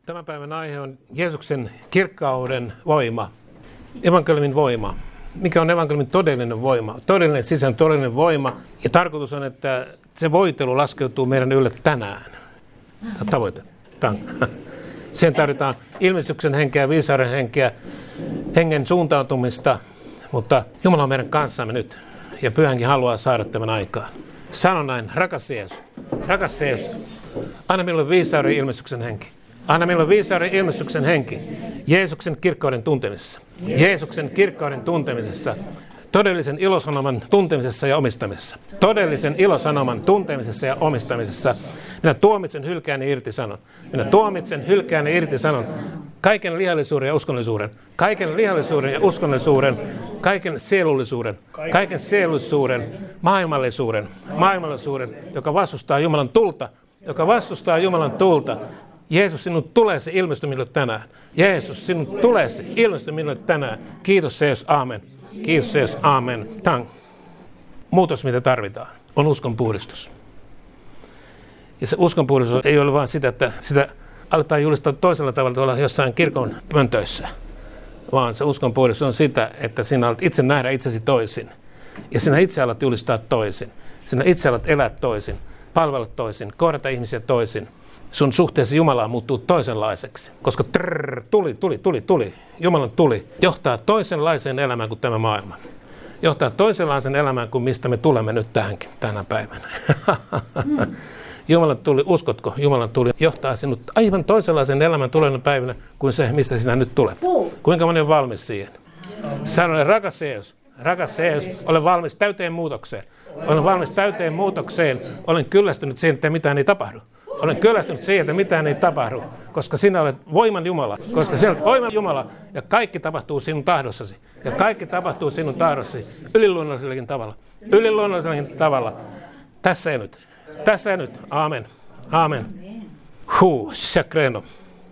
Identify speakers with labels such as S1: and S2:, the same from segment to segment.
S1: Tämän päivän aihe on Jeesuksen kirkkauden voima, evankeliumin voima. Mikä on evankeliumin todellinen voima? Todellinen sisään todellinen voima. Ja tarkoitus on, että se voitelu laskeutuu meidän ylle tänään. Tavoite. Siihen tarvitaan ilmestyksen henkeä, viisauden henkeä, hengen suuntautumista. Mutta Jumala on meidän kanssamme nyt. Ja Pyhänkin haluaa saada tämän aikaan. Sano näin, rakas Jeesus, anna minulle viisauden ilmestyksen henki. Anna minulle viisauden ilmestyksen henki Jeesuksen kirkkauden tuntemisessa. Jeesuksen kirkkauden tuntemisessa. Todellisen ilosanoman tuntemisessa ja omistamisessa. Todellisen ilosanoman tuntemisessa ja omistamisessa. Minä tuomitsen, hylkään ja irtisanon. Minä tuomitsen, hylkään ja irtisanon kaiken lihallisuuden ja uskonnollisuuden. Kaiken lihallisuuden ja uskonnollisuuden. Kaiken sielullisuuden, maailmallisuuden, joka vastustaa Jumalan tulta. Jeesus, sinun tulee se ilmesty minulle tänään. Jeesus, sinun tulee se ilmesty minulle tänään. Kiitos Jeesus, aamen. Kiitos Jeesus, aamen. Tang. Muutos, mitä tarvitaan, on uskonpuhdistus. Ja se uskonpuhdistus ei ole vain sitä, että sitä aletaan julistaa toisella tavalla tuolla jossain kirkon pöntöissä. Vaan se uskonpuhdistus on sitä, että sinä alat itse nähdä itsesi toisin. Ja sinä itse alat julistaa toisin. Sinä itse alat elää toisin, palvella toisin, kohdata ihmisiä toisin. Sun suhteesi Jumalaan muuttuu toisenlaiseksi. Koska tuli. Jumalan tuli johtaa toisenlaiseen elämään kuin tämä maailma. Johtaa toisenlaiseen elämään kuin mistä me tulemme nyt tähänkin tänä päivänä. Jumalan tuli, uskotko? Jumalan tuli johtaa sinut aivan toisenlaisen elämän tulevana päivänä kuin se, mistä sinä nyt tulet. Kuinka moni on valmis siihen? Sanoin, rakas Jeesus, olen valmis täyteen muutokseen. Olen kyllästynyt siihen, että mitään ei tapahdu. Koska sinä olet voiman Jumala. Ja kaikki tapahtuu sinun tahdossasi. Yliluonnollisellakin tavalla. Tässä ja nyt. Aamen. Shakreno.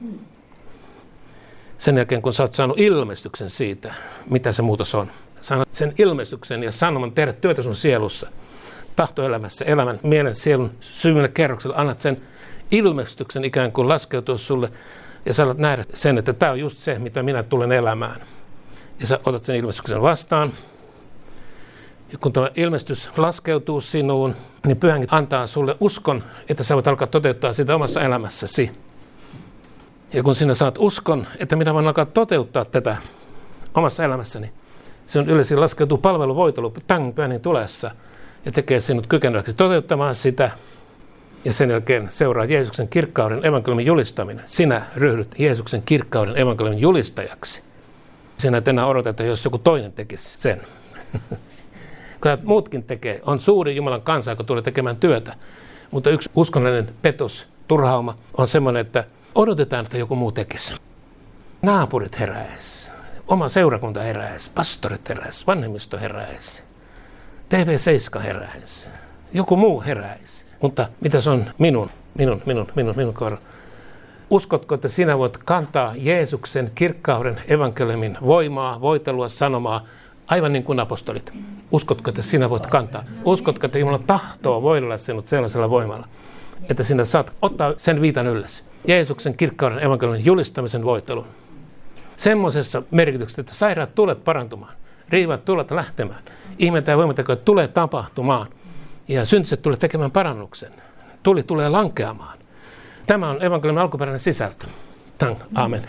S1: Sen jälkeen, kun sä oot saanut ilmestyksen siitä, mitä se muutos on. Saanut sen ilmestyksen ja sanoman tehdä työtä sun sielussa. Tahtoelämässä, elämän, mielen, sielun syvimmille kerroksille. Annat sen ilmestyksen ikään kuin laskeutua sulle. Ja sä alat nähdä sen, että tämä on just se, mitä minä tulen elämään. Ja sä otat sen ilmestyksen vastaan. Ja kun tämä ilmestys laskeutuu sinuun, niin Pyhänkin antaa sulle uskon, että sä voit alkaa toteuttaa sitä omassa elämässäsi. Ja kun sinä saat uskon, että minä voin alkaa toteuttaa tätä omassa elämässäni, sinun yleensä laskeutuu palveluvoitelu Pyhän tulessa ja tekee sinut kykeneväksi toteuttamaan sitä. Ja sen jälkeen seuraa Jeesuksen kirkkauden evankeliumin julistaminen. Sinä ryhdyt Jeesuksen kirkkauden evankeliumin julistajaksi. Sinä et enää odota, että jos joku toinen tekisi sen. Kun muutkin tekee, on suuri Jumalan kansa, joka tulee tekemään työtä. Mutta yksi uskonnollinen petos, turhauma on semmoinen, että odotetaan, että joku muu tekisi. Naapurit heräisi, oma seurakunta heräisi, pastorit heräisi, vanhemmisto heräisi, TV7 heräisi, joku muu heräisi. Mutta mitä se on minun kohdalla? Uskotko, että sinä voit kantaa Jeesuksen kirkkauden evankeliumin voimaa, voitelua, sanomaa, aivan niin kuin apostolit? Uskotko, että sinä voit kantaa? Uskotko, että Jumala tahtoo voidella sinut sellaisella voimalla, että sinä saat ottaa sen viitan ylläsi? Jeesuksen kirkkauden evankeliumin julistamisen voitelun. Semmoisessa merkityksessä, että sairaat tulet parantumaan, riivat tulet lähtemään, ihmettä ja voimatekoja tulee tapahtumaan ja syntiset tulee tekemään parannuksen. Tuli tulee lankeamaan. Tämä on evankeliumin alkuperäinen sisältö. Aamen.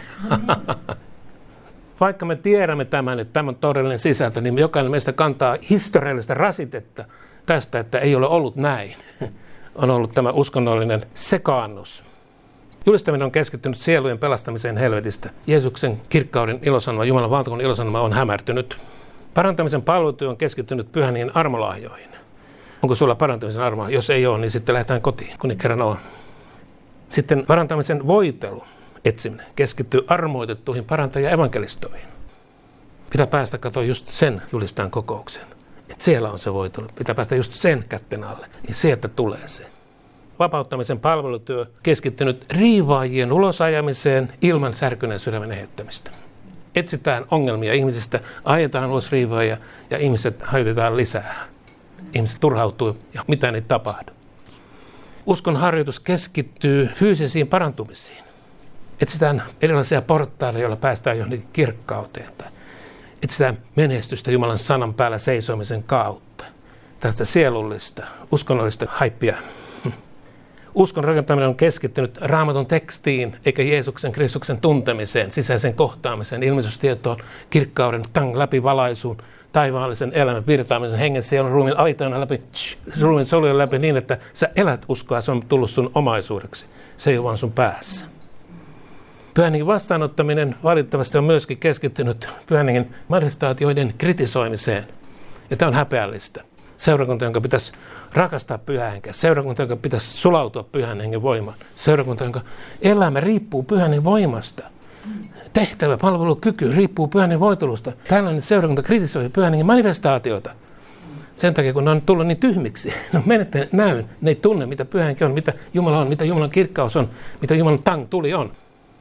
S1: Vaikka me tiedämme tämän, että tämä on todellinen sisältö, niin jokainen meistä kantaa historiallista rasitetta tästä, että ei ole ollut näin. On ollut tämä uskonnollinen sekaannus. Julistaminen on keskittynyt sielujen pelastamiseen helvetistä. Jeesuksen kirkkauden ilosanoma, Jumalan valtakunnan ilosanoma on hämärtynyt. Parantamisen palvelutyö on keskittynyt pyhänien armolahjoihin. Onko sulla parantamisen armoa? Jos ei ole, niin sitten lähdetään kotiin, kun ei kerran ole. Sitten parantamisen voitelu, etsiminen, keskittyy armoitettuihin parantajia evankelistoihin. Pitää päästä katsoa just sen julistajan kokoukseen. Että siellä on se voitelu. Pitää päästä just sen kätten alle. Niin sieltä tulee se. Vapauttamisen palvelutyö keskittynyt riivaajien ulosajamiseen ilman särkyneen sydämen eheyttämistä. Etsitään ongelmia ihmisistä, ajetaan ulos riivaajia ja ihmiset hajotetaan lisää. Ihmiset turhautuu ja mitään ei tapahdu. Uskon harjoitus keskittyy fyysisiin parantumisiin. Etsitään erilaisia portaaleja, joilla päästään johonkin kirkkauteen. Tai etsitään menestystä Jumalan sanan päällä seisomisen kautta. Tällaista sielullista, uskonnollista haippia. Uskon rakentaminen on keskittynyt Raamatun tekstiin, eikä Jeesuksen Kristuksen tuntemiseen, sisäisen kohtaamiseen, ilmestystietoon, kirkkauden läpivalaisuun, taivaallisen elämän virtaamisen, hengen, sielun, ruumiin alitajunnan läpi, ruumiin solujen läpi niin, että sä elät uskoa, se on tullut sun omaisuudeksi. Se ei ole vaan sun päässä. Pyhän hengen vastaanottaminen valitettavasti on myöskin keskittynyt pyhän hengen majestaatioiden kritisoimiseen. Ja tämä on häpeällistä. Seurakunta, jonka pitäisi rakastaa pyhän henkeä. Seurakunta, jonka pitäisi sulautua pyhän hengen voimaan. Seurakunta, jonka elämä riippuu pyhän hengen voimasta. Tehtävä, palvelukyky riippuu pyhän hengen voitelusta. Tällainen seurakunta kritisoi pyhän hengen manifestaatiota. Sen takia, kun ne on tullut niin tyhmiksi. No menette näyn, ne ei tunne, mitä pyhän henki on, mitä Jumala on, mitä Jumalan kirkkaus on, mitä Jumalan tuli on.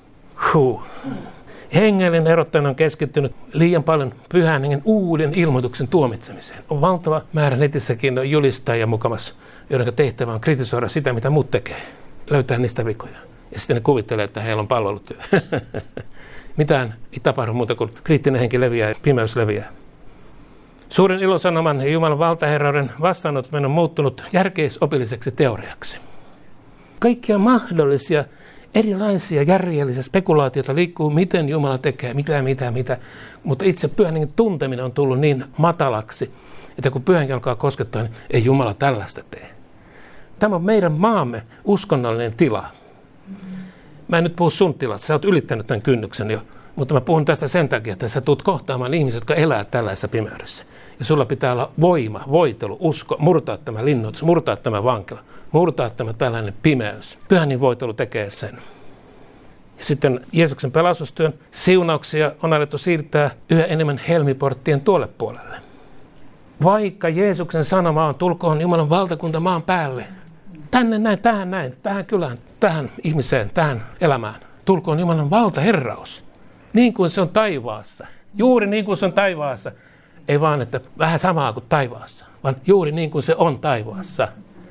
S1: Hengellinen erottajana on keskittynyt liian paljon pyhän hengen uuden ilmoituksen tuomitsemiseen. On valtava määrä netissäkin julistajia mukamassa, joiden tehtävä on kritisoida sitä, mitä muut tekee. Löytää niistä vikoja. Ja sitten ne kuvittelee, että heillä on palvelutyö. Mitään ei tapahdu muuta kuin kriittinen henki leviää ja pimeys leviää. Suuren ilosanoman ja Jumalan valtaherrauden vastaanottaminen on muuttunut järkeisopilliseksi teoriaksi. Kaikkia mahdollisia erilaisia järjellisiä spekulaatioita liikkuu, miten Jumala tekee, mitä. Mutta itse pyhän hengen tunteminen on tullut niin matalaksi, että kun pyhän henki alkaa koskettaa, niin ei Jumala tällaista tee. Tämä on meidän maamme uskonnollinen tila. Mä en nyt puhu sun tilasta, sä oot ylittänyt tämän kynnyksen jo, mutta mä puhun tästä sen takia, että sä tulet kohtaamaan ihmisiä, jotka elää tällaisessa pimeydessä. Ja sulla pitää olla voima, voitelu, usko, murtaa tämä linnoitus, murtaa tämä vankila, murtaa tämä tällainen pimeys. Pyhän voitelu tekee sen. Ja sitten Jeesuksen pelastustyön siunauksia on alettu siirtää yhä enemmän helmiporttien tuolle puolelle. Vaikka Jeesuksen sanoma on, tulkoon Jumalan valtakunta maan päälle, tänne näin, tähän kylään, tähän ihmiseen, tähän elämään, tulkoon Jumalan valtaherraus, niin kuin se on taivaassa, juuri niin kuin se on taivaassa. Ei vaan, että vähän samaa kuin taivaassa, vaan juuri niin kuin se on taivaassa.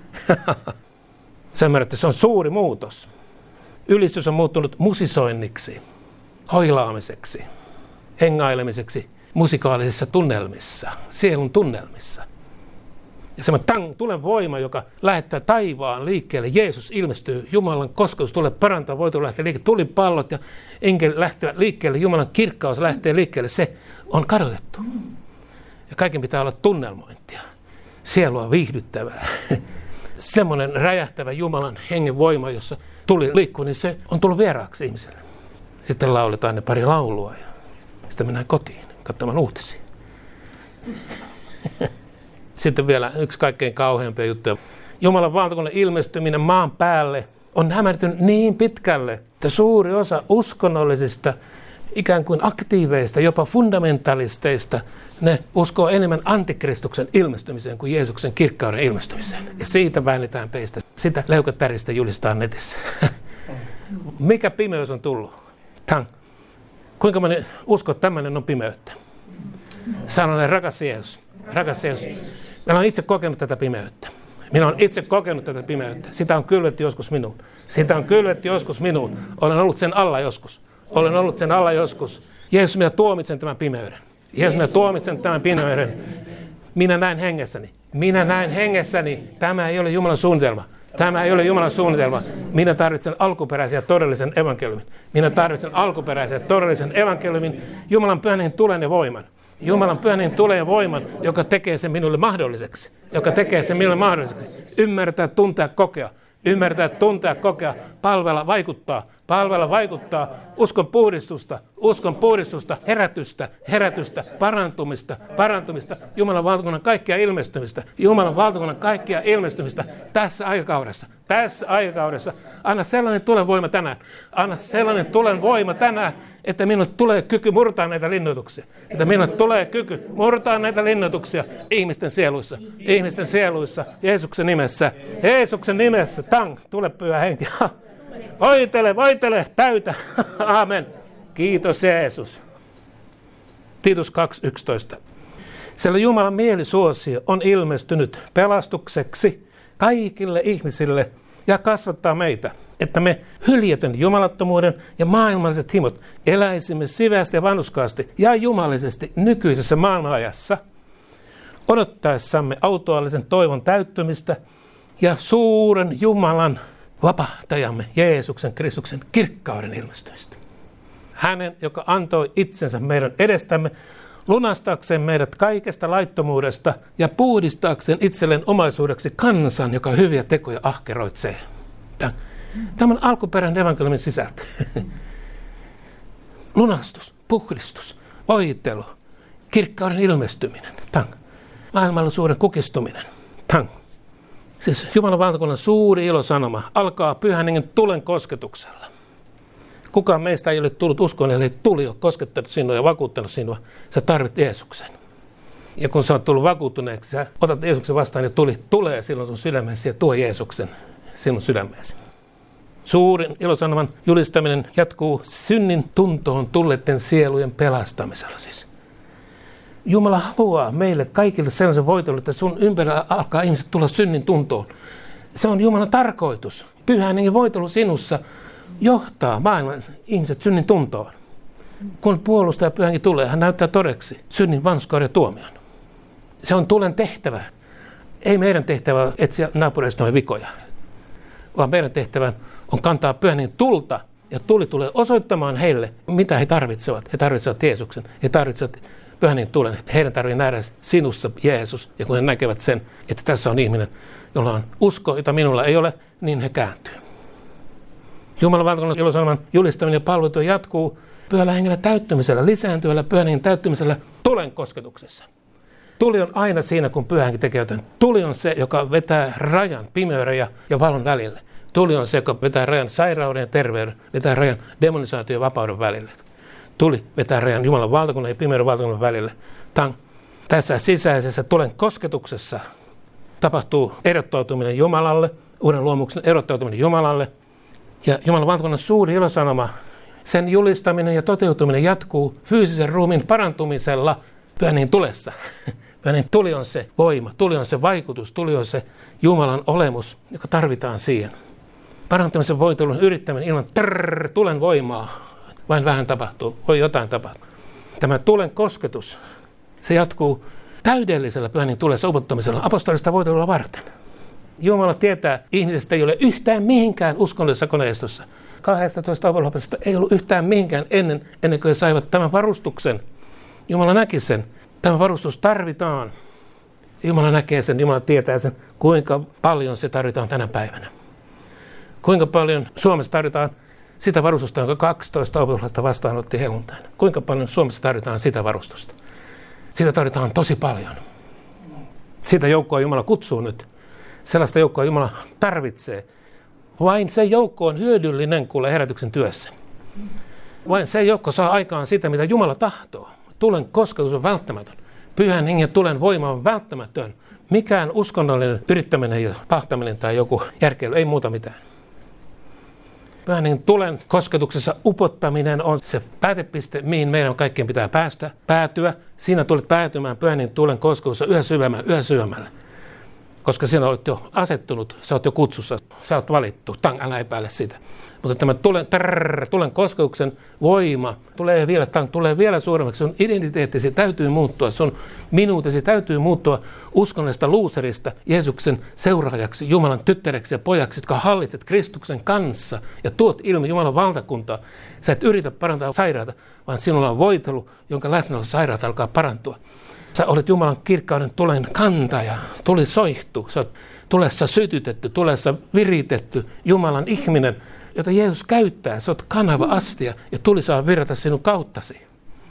S1: Sä ymmärrät, että se on suuri muutos. Ylistys on muuttunut musisoinniksi, hoilaamiseksi, hengailemiseksi musikaalisissa tunnelmissa, sielun tunnelmissa. Ja semmoinen tulen voima, joka lähettää taivaan liikkeelle. Jeesus ilmestyy, Jumalan kosketus tulee parantaa, voitu lähteä liikkeelle. Tulipallot ja enkeli lähtevät liikkeelle, Jumalan kirkkaus lähtee liikkeelle. Se on kadotettu. Ja kaiken pitää olla tunnelmointia, sielua viihdyttävää. Semmoinen räjähtävä Jumalan hengen voima, jossa tuli liikkuu, niin se on tullut vieraaksi ihmiselle. Sitten lauletaan ne pari laulua ja sitten mennään kotiin katsomaan uutisia. Sitten vielä yksi kaikkein kauheimpia juttuja. Jumalan valtakunnan ilmestyminen maan päälle on hämärtynyt niin pitkälle, että suuri osa uskonnollisista ikään kuin aktiiveista, jopa fundamentalisteista, ne uskoo enemmän antikristuksen ilmestymiseen kuin Jeesuksen kirkkauden ilmestymiseen. Ja siitä väännetään peistä. Sitä leukatäristä julistaa netissä. Mikä pimeys on tullut? Kuinka moni uskoo, että tämmöinen on pimeyttä? Sanon, rakas Jeesus. Minä olen itse kokenut tätä pimeyttä. Sitä on kylvetty joskus minuun. Olen ollut sen alla joskus. Jeesus, minä tuomitsen tämän pimeyden. Minä näen hengessäni. Tämä ei ole Jumalan suunnitelma. Minä tarvitsen alkuperäisen ja todellisen evankeliumin. Jumalan pyhän hengen tulen ja voiman. Joka tekee sen minulle mahdolliseksi. Ymmärtää, tuntea, kokea. Palvella, vaikuttaa. Uskon puhdistusta, herätystä, parantumista. Jumalan valtakunnan kaikkea ilmestymistä tässä aikakaudessa. Anna sellainen tulen voima tänään. Että minulle tulee kyky murtaa näitä linnoituksia. Ihmisten sieluissa. Jeesuksen nimessä. Tule pyhä henki. Voitele, täytä. Aamen. Kiitos Jeesus. Titus 2:11. Sillä Jumalan mielisuosio on ilmestynyt pelastukseksi kaikille ihmisille ja kasvattaa meitä, että me hyljäten jumalattomuuden ja maailmalliset himot eläisimme syvästi ja vanhurskaasti ja jumalisesti nykyisessä maailmanajassa, odottaessamme autuaallisen toivon täyttymistä ja suuren Jumalan vapahtajamme Jeesuksen Kristuksen kirkkauden ilmestymistä. Hänen, joka antoi itsensä meidän edestämme, lunastaakseen meidät kaikesta laittomuudesta ja puhdistaakseen itselleen omaisuudeksi kansan, joka hyviä tekoja ahkeroitsee. Tämä on alkuperäinen evankeliumin sisältö. Lunastus, puhdistus, voitelu, kirkkauden ilmestyminen, maailmallisuuden kukistuminen. Siis Jumalan valtakunnan suuri ilosanoma alkaa Pyhän Hengen tulen kosketuksella. Kukaan meistä ei ole tullut uskoon, eli tuli ole koskettanut sinua ja vakuuttanut sinua. Sä tarvitset Jeesuksen. Ja kun sä oot tullut vakuuttuneeksi, sä otat Jeesuksen vastaan ja tuli tulee silloin sun sydämeesi ja tuo Jeesuksen sinun sydämeesi. Suurin ilosanoman julistaminen jatkuu synnin tuntoon tulleiden sielujen pelastamisella siis. Jumala haluaa meille kaikille sellaisen voitelun, että sun ympärillä alkaa ihmiset tulla synnin tuntoon. Se on Jumalan tarkoitus. Pyhän Hengen voitelu sinussa johtaa maailman ihmiset synnin tuntoon. Kun puolustaja Pyhä Henki tulee, hän näyttää todeksi synnin, vanhurskauden ja tuomion. Se on tulen tehtävä. Ei meidän tehtävä etsiä naapureistamme vikoja, vaan meidän tehtävä on kantaa Pyhän Hengen tulta, ja tuli tulee osoittamaan heille, mitä he tarvitsevat. He tarvitsevat Jeesuksen, he tarvitsevat Pyhän Hengen tulen. Heidän tarvitsee nähdä sinussa Jeesus, ja kun he näkevät sen, että tässä on ihminen, jolla on usko, jota minulla ei ole, niin he kääntyy. Jumalan valtakunnan ilosanoman julistaminen ja palvelu jatkuu Pyhällä Hengellä täyttymisellä, lisääntyvällä Pyhän Hengen täyttymisellä tulen kosketuksessa. Tuli on aina siinä, kun Pyhä Henki tekee jotain. Tuli on se, joka vetää rajan pimeyden ja valon välille. Tuli on se, joka vetää rajan sairauden ja terveyden, vetää rajan demonisaation ja vapauden välille. Tuli vetää rajan Jumalan valtakunnan ja pimeyden valtakunnan välille. Tässä sisäisessä tulen kosketuksessa tapahtuu erottautuminen Jumalalle, uuden luomuksen erottautuminen Jumalalle. Ja Jumalan valtakunnan suuri ilosanoma, sen julistaminen ja toteutuminen jatkuu fyysisen ruumiin parantumisella Pyhän Hengen tulessa. Pyhän Hengen tuli on se voima, tuli on se vaikutus, tuli on se Jumalan olemus, joka tarvitaan siihen. Parantamisen voitelun yrittäminen ilman tulen voimaa. Vain vähän tapahtuu, voi jotain tapahtua. Tämä tulen kosketus, se jatkuu täydellisellä Pyhän Hengen tulessa upottamisella apostolista voitelua varten. Jumala tietää, ihmisestä ei ole yhtään mihinkään uskonnollisessa koneistossa. 12 apostolista ei ollut yhtään mihinkään ennen kuin he saivat tämän varustuksen. Jumala näki sen. Tämä varustus tarvitaan. Jumala näkee sen, Jumala tietää sen, kuinka paljon se tarvitaan tänä päivänä. Kuinka paljon Suomessa tarvitaan sitä varustusta, jonka 12 apostolista vastaanotti helluntaina. Kuinka paljon Suomessa tarvitaan sitä varustusta. Sitä tarvitaan tosi paljon. Sitä joukkoa Jumala kutsuu nyt. Sellaista joukkoa Jumala tarvitsee. Vain se joukko on hyödyllinen kuule herätyksen työssä. Vain se joukko saa aikaan sitä, mitä Jumala tahtoo. Tulen kosketus on välttämätön. Pyhän Hengen tulen voima on välttämätön. Mikään uskonnollinen yrittäminen ja pahtaminen tai joku järkeily ei muuta mitään. Pyhän Hengen tulen kosketuksessa upottaminen on se päätepiste, mihin meidän kaikkien pitää päätyä. Siinä tulet päätymään Pyhän Hengen tulen kosketuksessa yhä syvemmälle. Koska sinä olet jo asettunut, sä olet jo kutsussa, sä olet valittu, älä epäile sitä. Mutta tämä tulen kosketuksen voima tulee vielä suuremmaksi. Sun identiteettisi täytyy muuttua, sun minuutesi täytyy muuttua uskonnollisesta luuserista Jeesuksen seuraajaksi, Jumalan tyttäreksi ja pojaksi, jotka hallitset Kristuksen kanssa ja tuot ilmi Jumalan valtakuntaa. Sä et yritä parantaa sairaata, vaan sinulla on voitelu, jonka läsnäolossa sairaat alkaa parantua. Sä olet Jumalan kirkkauden tulen kantaja, tuli soihtu, sä olet tulessa sytytetty, tulessa viritetty, Jumalan ihminen, jota Jeesus käyttää. Sä oot kanava astia ja tuli saa virrata sinun kauttasi.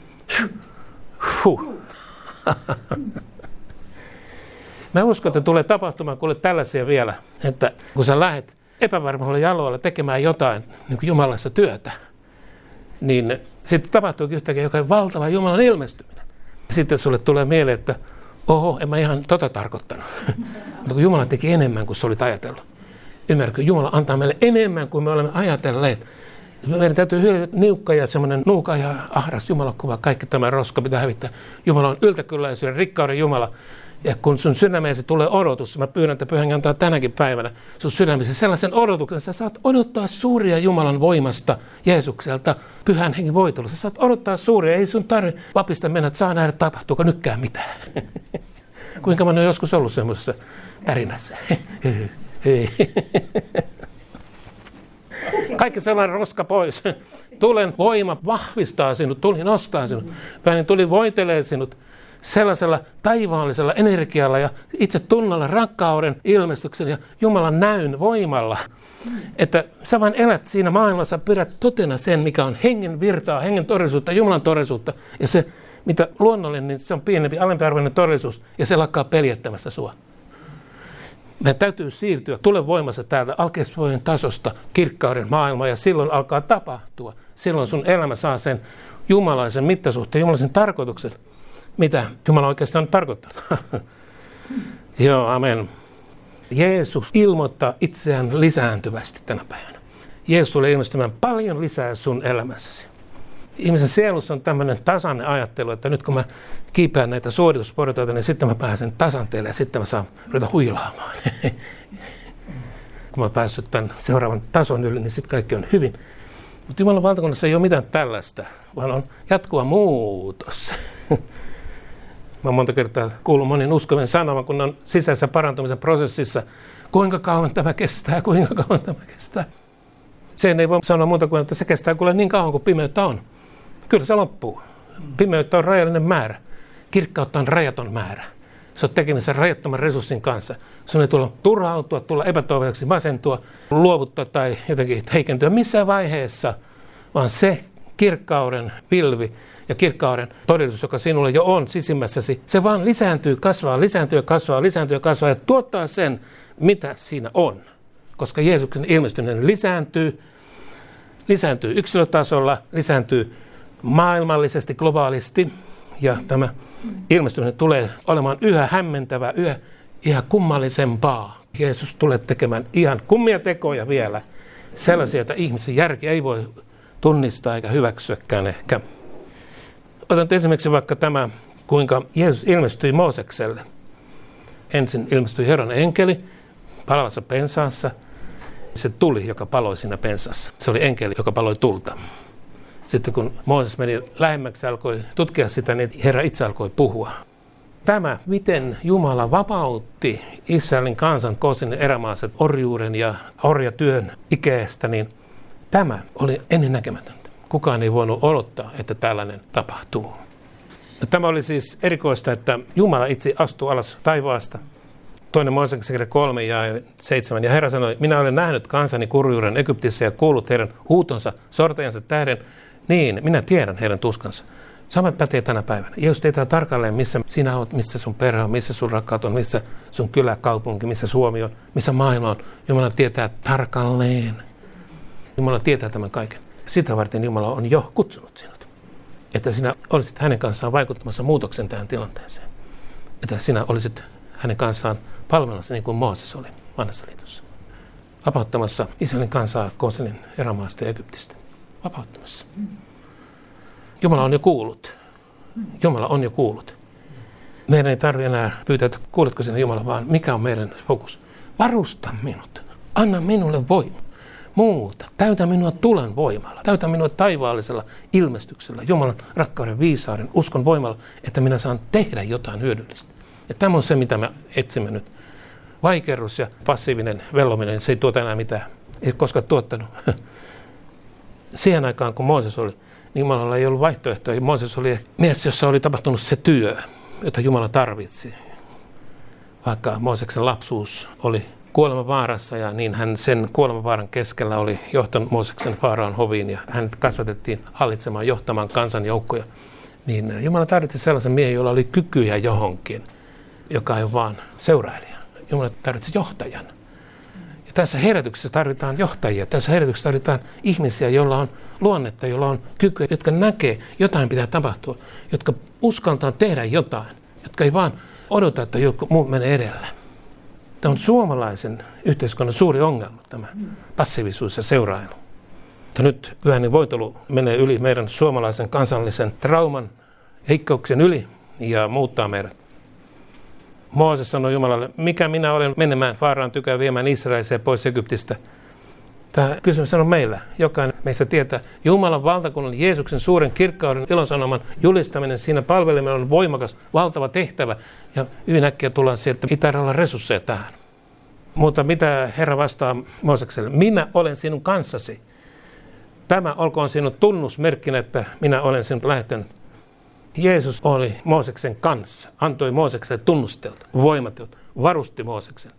S1: Mä uskon, että tulee tapahtumaan kuule tällaisia vielä, että kun sä lähdet epävarmalla jaloilla tekemään jotain niin kuin Jumalassa työtä, niin sitten tapahtuu yhtäkkiä jokin valtava Jumalan ilmestyminen. Sitten sulle tulee mieleen, että en mä ihan tarkoittanut. Mutta kun Jumala teki enemmän kuin sä olit ajatellut. Ymmärrätkö, Jumala antaa meille enemmän kuin me olemme ajatelleet. Meidän täytyy hyödyntää niukka ja semmoinen nuuka ja ahras Jumalan kuva. Kaikki tämä roska pitää hävittää. Jumala on yltäkylläisyyden, rikkauden Jumala. Ja kun sun sydämeesi tulee odotus, mä pyydän, että Pyhä Henki antaa tänäkin päivänä sun sydämeesi sellaisen odotuksen, sä saat odottaa suuria Jumalan voimasta Jeesukselta Pyhän Hengen voitelu. Sä saat odottaa suuria, ei sun tarvitse vapista mennä, että saa nähdä tapahtuuko nytkään mitään. Kuinka mä oon joskus ollut semmoisessa tärinässä. Kaikki sellainen roska pois. Tulen voima vahvistaa sinut, tuli nostaa sinut. Pyhä tuli voitelee sinut sellaisella taivaallisella energialla ja itse tunnolla, rakkauden, ilmestyksen ja Jumalan näyn voimalla. Että sä vain elät siinä maailmassa, pidät totena sen, mikä on hengen virtaa, hengen todellisuutta, Jumalan todellisuutta. Ja se, mitä luonnollinen, niin se on pienempi, alempiarvoinen todellisuus ja se lakkaa peljättämästä sua. Meidän täytyy siirtyä, tule voimassa täältä alkeisvoiman tasosta kirkkauden maailmaan ja silloin alkaa tapahtua. Silloin sun elämä saa sen jumalaisen mittasuhteen, jumalaisen tarkoituksen, mitä Jumala oikeastaan on tarkoittanut. Joo, amen. Jeesus ilmoittaa itseään lisääntyvästi tänä päivänä. Jeesus tulee ilmestymään paljon lisää sun elämässäsi. Ihmisen sielussa on tämmöinen tasainen ajattelu, että nyt kun mä kiipeän näitä suoritusportaita, niin sitten mä pääsen tasanteelle ja sitten mä saan ruveta huilaamaan. Kun mä oon päässyt tämän seuraavan tason yli, niin sitten kaikki on hyvin. Mutta Jumalan valtakunnassa ei ole mitään tällaista, vaan on jatkuva muutos. Mä oon monta kertaa kuullut monin uskovien sanovan, kun on sisäisessä parantumisen prosessissa, kuinka kauan tämä kestää, kuinka kauan tämä kestää. Sen ei voi sanoa muuta kuin, että se kestää kuule niin kauan kuin pimeyttä on. Kyllä se loppuu. Pimeyttä on rajallinen määrä. Kirkkautta on rajaton määrä. Se on tekemisissä rajattoman resurssin kanssa. Sun ei tulla turhautua, tulla epätoivoiseksi, masentua, luovuttaa tai jotenkin heikentyä missään vaiheessa, vaan se kirkkauden pilvi ja kirkkauden todellisuus, joka sinulla jo on sisimmässäsi, se vaan lisääntyy, kasvaa, lisääntyy, kasvaa, lisääntyy, kasvaa ja tuottaa sen, mitä siinä on. Koska Jeesuksen ilmestyminen lisääntyy yksilötasolla, lisääntyy maailmallisesti, globaalisti ja tämä ilmestyminen tulee olemaan yhä hämmentävää, yhä kummallisempaa. Jeesus tulee tekemään ihan kummia tekoja vielä, sellaisia, että ihmisen järki ei voi tunnistaa eikä hyväksyäkään ehkä. Otan esimerkiksi vaikka tämä, kuinka Jeesus ilmestyi Moosekselle. Ensin ilmestyi Herran enkeli palavassa pensaassa. Se tuli, joka paloi siinä pensassa. Se oli enkeli, joka paloi tulta. Sitten kun Mooses meni lähemmäksi, alkoi tutkia sitä, niin Herra itse alkoi puhua. Tämä, miten Jumala vapautti Israelin kansan Koosin erämaassa orjuuden ja orjatyön ikeestä, niin tämä oli ennennäkemätöntä. Kukaan ei voinut odottaa, että tällainen tapahtuu. No, tämä oli siis erikoista, että Jumala itse astui alas taivaasta. 2. Mooseksen kirja 3 ja 7. Ja Herra sanoi, minä olen nähnyt kansani kurjuuden Egyptissä ja kuullut heidän huutonsa sortajansa tähden. Niin, minä tiedän heidän tuskansa. Sama pätee tänä päivänä. Jeesus tietää tarkalleen, missä sinä olet, missä sun perhe on, missä sun rakkaat on, missä sun kylä, kaupunki, missä Suomi on, missä maailma on. Jumala tietää tarkalleen. Jumala tietää tämän kaiken. Sitä varten Jumala on jo kutsunut sinut. Että sinä olisit hänen kanssaan vaikuttamassa muutoksen tähän tilanteeseen. Että sinä olisit hänen kanssaan palvelussa niin kuin Mooses oli Vanhassa liitossa. Vapauttamassa Israelin kansaa Koosin erämaasta ja Egyptistä. Vapauttamassa. Jumala on jo kuullut. Jumala on jo kuullut. Meidän ei tarvitse enää pyytää, että kuuletko sinä Jumala, vaan mikä on meidän fokus. Varusta minut. Anna minulle voima. Muuta. Täytä minua tulen voimalla. Täytä minua taivaallisella ilmestyksellä. Jumalan rakkauden, viisauden, uskon voimalla, että minä saan tehdä jotain hyödyllistä. Ja tämä on se, mitä me etsimme nyt. Vaikerrus ja passiivinen vellominen, se ei tuota enää mitään. Ei koskaan tuottanut. Siihen aikaan, kun Mooses oli, niin Jumalalla ei ollut vaihtoehtoja. Mooses oli mies, jossa oli tapahtunut se työ, jota Jumala tarvitsi. Vaikka Mooseksen lapsuus oli kuolemanvaarassa ja niin hän sen kuolemanvaaran keskellä oli johtanut Mooseksen Faaraon hoviin ja hänet kasvatettiin hallitsemaan, johtamaan kansanjoukkoja. Niin Jumala tarvitsi sellaisen miehen, jolla oli kykyjä johonkin, joka ei ole vaan seurailija. Jumala tarvitsi johtajan. Ja tässä herätyksessä tarvitaan johtajia. Tässä herätyksessä tarvitaan ihmisiä, joilla on luonnetta, joilla on kykyjä, jotka näkee, jotain pitää tapahtua, jotka uskaltaa tehdä jotain, jotka ei vaan odota, että joku muu menee edellä. Tämä on suomalaisen yhteiskunnan suuri ongelma, tämä passiivisuus ja seurailu. Mutta nyt Pyhän voitelu menee yli meidän suomalaisen kansallisen trauman, heikkouksien yli ja muuttaa meidät. Mooses sanoi Jumalalle, mikä minä olen menemään Faaraan tykään viemään Israelisia pois Egyptistä. Tämä kysymys on meillä. Jokainen meistä tietää, Jumalan valtakunnan Jeesuksen suuren kirkkauden ilosanoman julistaminen, siinä palveleminen on voimakas, valtava tehtävä. Ja hyvin äkkiä tullaan sieltä, ei taida olla resursseja tähän. Mutta mitä Herra vastaa Moosekselle? Minä olen sinun kanssasi. Tämä olkoon sinun tunnusmerkkinä, että minä olen sinut lähettänyt. Jeesus oli Mooseksen kanssa, antoi Moosekselle tunnustelut, voimateot, varusti Mooseksen.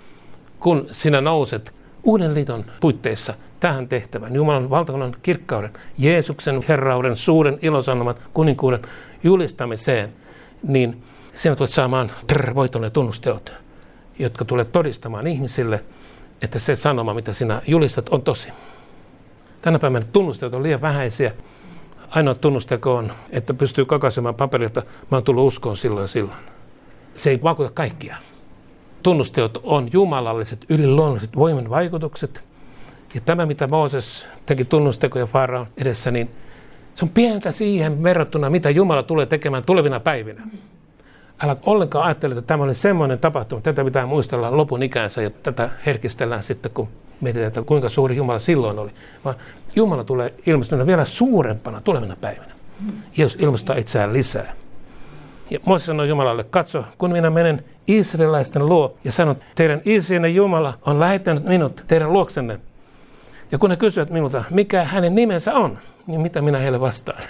S1: Kun sinä nouset uuden liiton puitteissa tähän tehtävään, Jumalan valtakunnan kirkkauden, Jeesuksen herrauden, suuren ilosanoman, kuninkuuden julistamiseen, niin sinä tulet saamaan voiton ja tunnusteot, jotka tulee todistamaan ihmisille, että se sanoma, mitä sinä julistat, on tosi. Tänä päivänä tunnusteot on liian vähäisiä. Ainoa tunnusteko on, että pystyy kakaisemaan paperilta, mä oon tullut uskoon silloin ja silloin. Se ei vakuuta kaikkia. Tunnusteot on jumalalliset, yliluonnolliset voiman vaikutukset. Ja tämä, mitä Mooses teki tunnustekoja Faaraon edessä, niin se on pientä siihen verrattuna, mitä Jumala tulee tekemään tulevina päivinä. Älä ollenkaan ajattele, että tämä oli semmoinen tapahtuma, tätä pitää muistella lopun ikänsä ja tätä herkistellään sitten, kun mietitään, että kuinka suuri Jumala silloin oli. Vaan Jumala tulee ilmestymään vielä suurempana tulevina päivinä. Jeesus ilmastaa itseään lisää. Ja Mooses sanoi Jumalalle, katso, kun minä menen israelaisten luo ja sanon, teidän isienne Jumala on lähettänyt minut teidän luoksenne. Ja kun ne kysyvät minulta, mikä hänen nimensä on, niin mitä minä heille vastaan?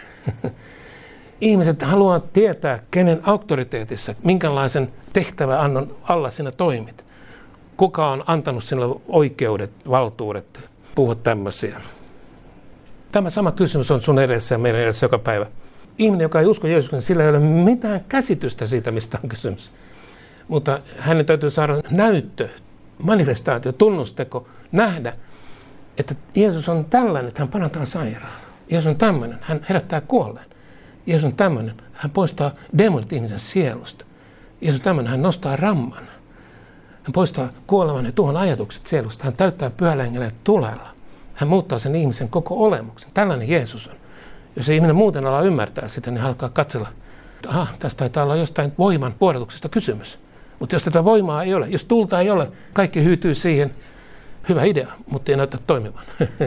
S1: Ihmiset haluavat tietää, kenen auktoriteetissa, minkälaisen tehtäväannon alla sinä toimit. Kuka on antanut sinulle oikeudet, valtuudet, puhua tämmöisiä. Tämä sama kysymys on sun edessä ja meidän edessä joka päivä. Ihminen, joka ei usko Jeesuksen, sillä ei ole mitään käsitystä siitä, mistä on kysymys. Mutta hänen täytyy saada näyttö, manifestaatio, tunnusteko, nähdä, että Jeesus on tällainen, että hän parantaa sairaan. Jeesus on tämmöinen, hän herättää kuolleen. Jeesus on tämmöinen, hän poistaa demonit ihmisen sielusta. Jeesus on tämmöinen, hän nostaa ramman. Hän poistaa kuoleman ja tuhon ajatukset sielusta. Hän täyttää pyhällä hengellä tulella. Hän muuttaa sen ihmisen koko olemuksen. Tällainen Jeesus on. Jos ei ihminen muuten ala ymmärtää sitä, niin hän alkaa katsella, että tästä taitaa olla jostain voiman puodotuksesta kysymys. Mutta jos tätä voimaa ei ole, jos tulta ei ole, kaikki hyytyy siihen. Hyvä idea, mutta ei näytä toimivan.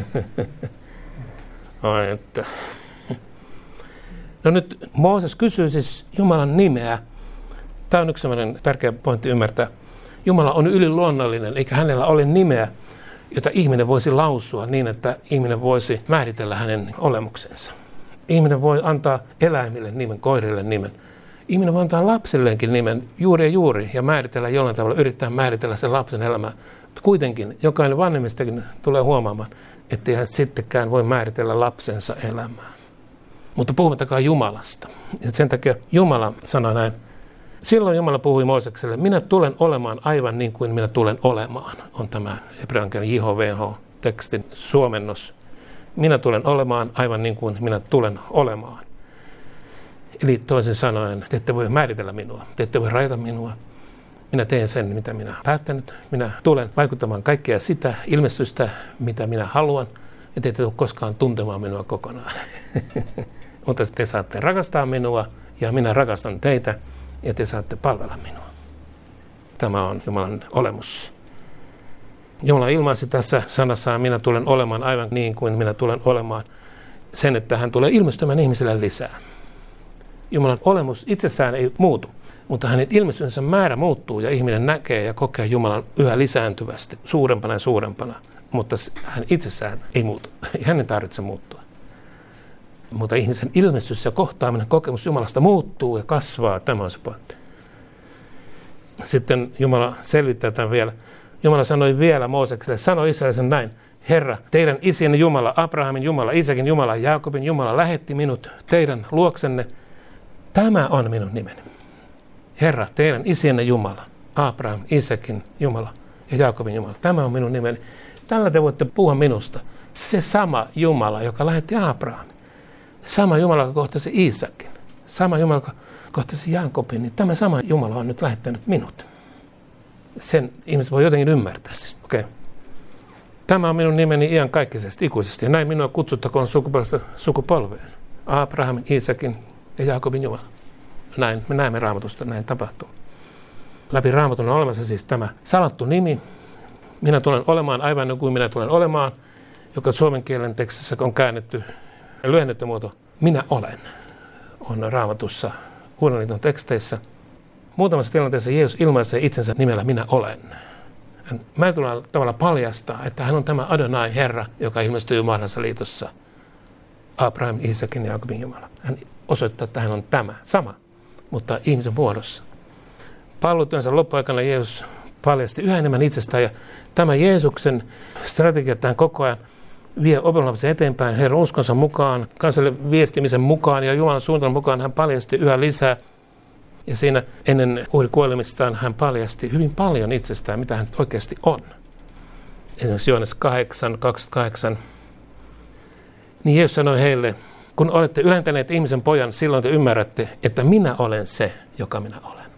S1: No nyt Mooses kysyy siis Jumalan nimeä. Tämä on yksi sellainen tärkeä pointti ymmärtää. Jumala on yliluonnollinen, eikä hänellä ole nimeä, jota ihminen voisi lausua niin, että ihminen voisi määritellä hänen olemuksensa. Ihminen voi antaa eläimille nimen, koirille nimen. Ihminen voi antaa lapselleenkin nimen juuri ja määritellä jollain tavalla, yrittää määritellä sen lapsen elämää. Mutta kuitenkin jokainen vanhemmistakin tulee huomaamaan, ettei hän sittenkään voi määritellä lapsensa elämää. Mutta puhumattakaan Jumalasta. Ja sen takia Jumala sanoi näin. Silloin Jumala puhui Moosekselle, minä tulen olemaan aivan niin kuin minä tulen olemaan. On tämä hebreankielinen JHVH-tekstin suomennos. Minä tulen olemaan aivan niin kuin minä tulen olemaan. Eli toisin sanoen, te ette voi määritellä minua, te ette voi rajata minua. Minä teen sen, mitä minä olen päättänyt. Minä tulen vaikuttamaan kaikkea sitä ilmestystä, mitä minä haluan. Ja te ette tule koskaan tuntemaan minua kokonaan. Mutta te saatte rakastaa minua ja minä rakastan teitä ja te saatte palvella minua. Tämä on Jumalan olemus. Jumala ilmaisi tässä sanassaan, minä tulen olemaan aivan niin kuin minä tulen olemaan, sen, että hän tulee ilmestymään ihmisille lisää. Jumalan olemus itsessään ei muutu, mutta hänen ilmestynsä määrä muuttuu ja ihminen näkee ja kokee Jumalan yhä lisääntyvästi, suurempana ja suurempana, mutta hän itsessään ei muutu. Hänen tarvitsee muuttua. Mutta ihmisen ilmestys ja kohtaaminen, kokemus Jumalasta muuttuu ja kasvaa. Tämä on se pointti. Sitten Jumala selvittää tämän vielä. Jumala sanoi vielä Moosekselle, sanoi Israelille näin. Herra, teidän isienne Jumala, Abrahamin Jumala, Isakin Jumala, Jaakobin Jumala lähetti minut teidän luoksenne. Tämä on minun nimeni. Herra, teidän isienne Jumala, Abraham, Isakin Jumala ja Jaakobin Jumala. Tämä on minun nimeni. Tällä te voitte puhua minusta. Se sama Jumala, joka lähetti Abrahamin. Sama Jumala, joka kohtasi Iisakin. Sama Jumala, joka kohtasi Jaakobin. Niin tämä sama Jumala on nyt lähettänyt minut. Sen ihmiset voi jotenkin ymmärtää. Siis. Okay. Tämä on minun nimeni iankaikkisesti, ikuisesti. Ja näin minua kutsuttakoon sukupolvesta sukupolveen. Abrahamin, Iisakin ja Jaakobin Jumala. Näin me näemme Raamatusta, näin tapahtuu. Läpi Raamatun on olemassa siis tämä salattu nimi. Minä tulen olemaan aivan niin kuin minä tulen olemaan, joka suomen kielen tekstissä on käännetty ja lyhennetty muoto minä olen. On Raamatussa Uuden liiton teksteissä. Muutamassa tilanteessa Jeesus ilmaisee itsensä nimellä minä olen. Mä tulen tavalla paljastaa, että hän on tämä Adonai Herra, joka ilmestyy Jumalansa liitossa. Abraham, Isakin ja Jaakobin Jumala. Hän osoittaa, että hän on tämä sama, mutta ihmisen muodossa. Palvelutyönsä loppuaikana Jeesus paljasti yhä enemmän itsestään ja tämä Jeesuksen strategia, että hän koko ajan vie opetuslapsen eteenpäin Herran uskonsa mukaan, kansalle viestimisen mukaan ja Jumalan suunnitelman mukaan hän paljasti yhä lisää. Ja siinä ennen kuolemistaan hän paljasti hyvin paljon itsestään, mitä hän oikeasti on. Esimerkiksi Johannes 8:28. Niin Jeesus sanoi heille, kun olette ylentäneet ihmisen pojan, silloin te ymmärrätte, että minä olen se, joka minä olen.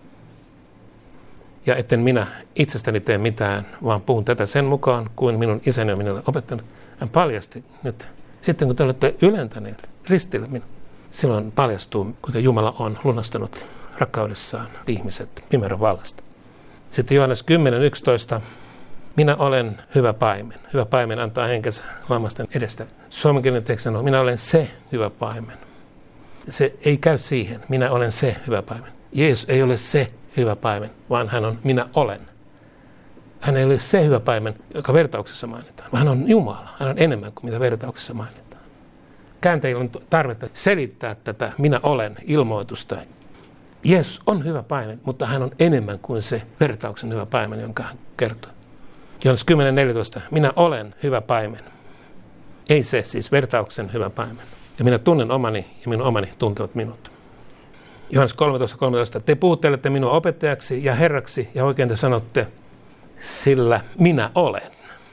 S1: Ja etten minä itsestäni tee mitään, vaan puhun tätä sen mukaan, kuin minun isäni on minulle opettanut. Hän paljasti nyt. Sitten kun te olette ylentäneet ristille minun, silloin paljastuu, kuinka Jumala on lunastanut rakkaudessaan ihmiset pimeän vallasta. Sitten Johannes 10:11. Minä olen hyvä paimen. Hyvä paimen antaa henkensä lammasten edestä. Suomenkielinen teksti sanoo, minä olen se hyvä paimen. Se ei käy siihen, minä olen se hyvä paimen. Jeesus ei ole se hyvä paimen, vaan hän on minä olen. Hän ei ole se hyvä paimen, joka vertauksessa mainitaan, vaan hän on Jumala. Hän on enemmän kuin mitä vertauksessa mainitaan. Kääntäjillä on tarvetta selittää tätä minä olen ilmoitusta. Jeesus on hyvä paimen, mutta hän on enemmän kuin se vertauksen hyvä paimen, jonka hän kertoo. Johannes 10:14. Minä olen hyvä paimen. Ei se siis vertauksen hyvä paimen. Ja minä tunnen omani ja minun omani tuntevat minut. Johannes 13:13. Te puhuttelette minua opettajaksi ja herraksi ja oikein te sanotte, sillä minä olen.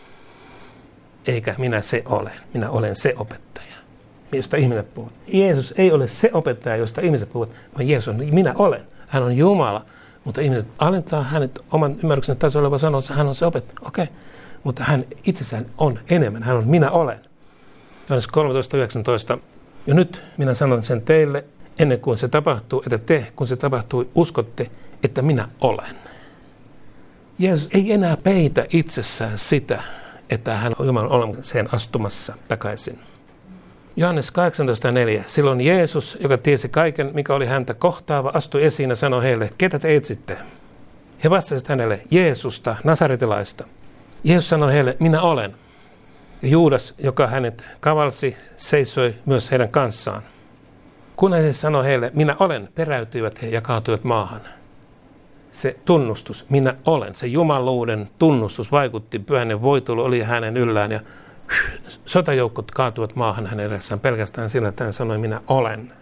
S1: Eikä minä se olen. Minä olen se opettaja, josta ihmiset puhuvat. Jeesus ei ole se opettaja, josta ihmiset puhuvat, vaan Jeesus on minä olen. Hän on Jumala. Mutta ihmiset alentaa hänet oman ymmärryksen tasolla, vaan sanoo, että hän on se opettaja. Okei. Mutta hän itsessään on enemmän. Hän on minä olen. Johannes 13:19. Ja nyt minä sanon sen teille, ennen kuin se tapahtuu, että te, kun se tapahtuu, uskotte, että minä olen. Jeesus ei enää peitä itsessään sitä, että hän on Jumalan olemukseen astumassa takaisin. Johannes 18:4. Silloin Jeesus, joka tiesi kaiken, mikä oli häntä kohtaava, astui esiin ja sanoi heille, ketä te etsitte? He vastasivat hänelle, Jeesusta, Nasaretilaista. Jeesus sanoi heille, minä olen. Ja Juudas, joka hänet kavalsi, seisoi myös heidän kanssaan. Kun hän sanoi heille, minä olen, peräytyivät he ja kaatuivat maahan. Se tunnustus, minä olen, se jumaluuden tunnustus vaikutti, pyhäinen voitelu oli hänen yllään ja sotajoukot kaatuivat maahan hänen edessään pelkästään sillä, että hän sanoi, minä olen.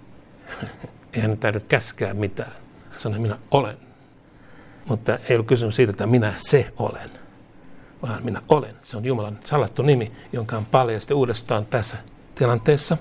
S1: Ei hän täydy käskää mitään. Hän sanoi, minä olen. Mutta ei ollut kysymys siitä, että minä se olen, vaan minä olen. Se on Jumalan salattu nimi, jonka hän paljasti uudestaan tässä tilanteessa.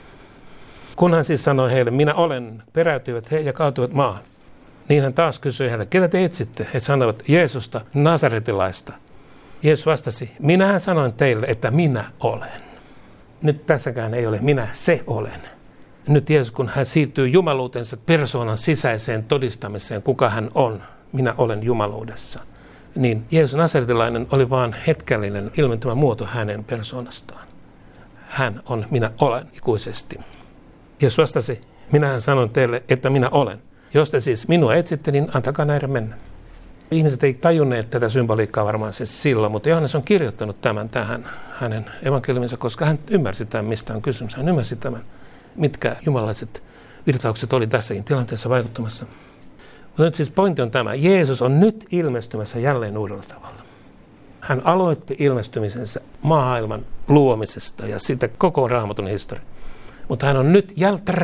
S1: Kun hän siis sanoi heille, minä olen, peräytyivät he ja kaatuivat maahan. Niin hän taas kysyi heille, ketä te etsitte? He sanoivat, Jeesusta, Nasaretilaista. Jeesus vastasi, minähän sanoin teille, että minä olen. Nyt tässäkään ei ole minä se olen. Nyt Jeesus, kun hän siirtyy jumaluutensa persoonan sisäiseen todistamiseen, kuka hän on, minä olen jumaluudessa. Niin Jeesus Nasaretilainen oli vain hetkellinen ilmentymä muoto hänen persoonastaan. Hän on minä olen ikuisesti. Jeesus vastasi, minähän sanoin teille, että minä olen. Jos te siis minua etsitte, niin antakaa näiden mennä. Ihmiset ei tajunneet tätä symboliikkaa varmaan siis silloin, mutta Johannes on kirjoittanut tämän tähän hänen evankeliuminsa, koska hän ymmärsi tämän, mistä on kysymys. Hän ymmärsi tämän, mitkä jumalalaiset virtaukset oli tässäkin tilanteessa vaikuttamassa. Mutta nyt siis pointti on tämä. Jeesus on nyt ilmestymässä jälleen uudella tavalla. Hän aloitti ilmestymisensä maailman luomisesta ja sitä koko Raamatun historia. Mutta hän on nyt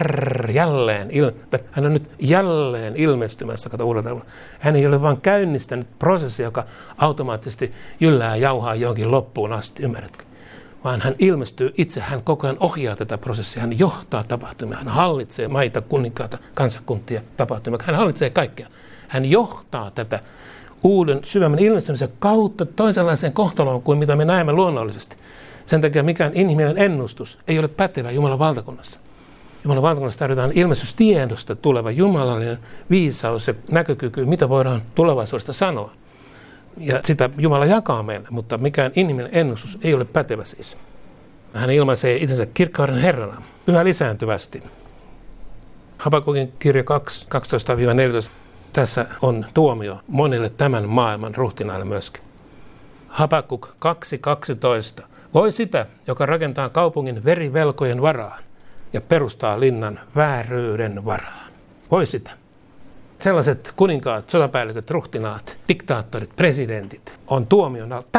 S1: jälleen ilmestymässä uudella tavalla. Hän ei ole vain käynnistänyt prosessia, joka automaattisesti jyllää jauhaa johonkin loppuun asti, ymmärrätkö? Vaan hän ilmestyy itse, hän koko ajan ohjaa tätä prosessia, hän johtaa tapahtumia, hän hallitsee maita, kuninkaita, kansakuntia, tapahtumia, hän hallitsee kaikkea. Hän johtaa tätä uuden syvemmän ilmestymisen kautta toisenlaiseen kohtaloon kuin mitä me näemme luonnollisesti. Sen takia mikään inhimillinen ennustus ei ole pätevä Jumalan valtakunnassa. Jumalan valtakunnassa tarvitaan ilmestystiedosta tuleva jumalallinen viisaus ja näkökyky, mitä voidaan tulevaisuudesta sanoa. Ja sitä Jumala jakaa meille, mutta mikään inhimillinen ennustus ei ole pätevä siis. Hän ilmaisee itsensä kirkkauden Herrana yhä lisääntyvästi. Habakukin kirja 2, 12-14. Tässä on tuomio monille tämän maailman ruhtinaille myöskin. Habakuk 2.12. Voi sitä, joka rakentaa kaupungin verivelkojen varaan ja perustaa linnan vääryyden varaan. Voi sitä. Sellaiset kuninkaat, sotapäälliköt, ruhtinaat, diktaattorit, presidentit on tuomion alla.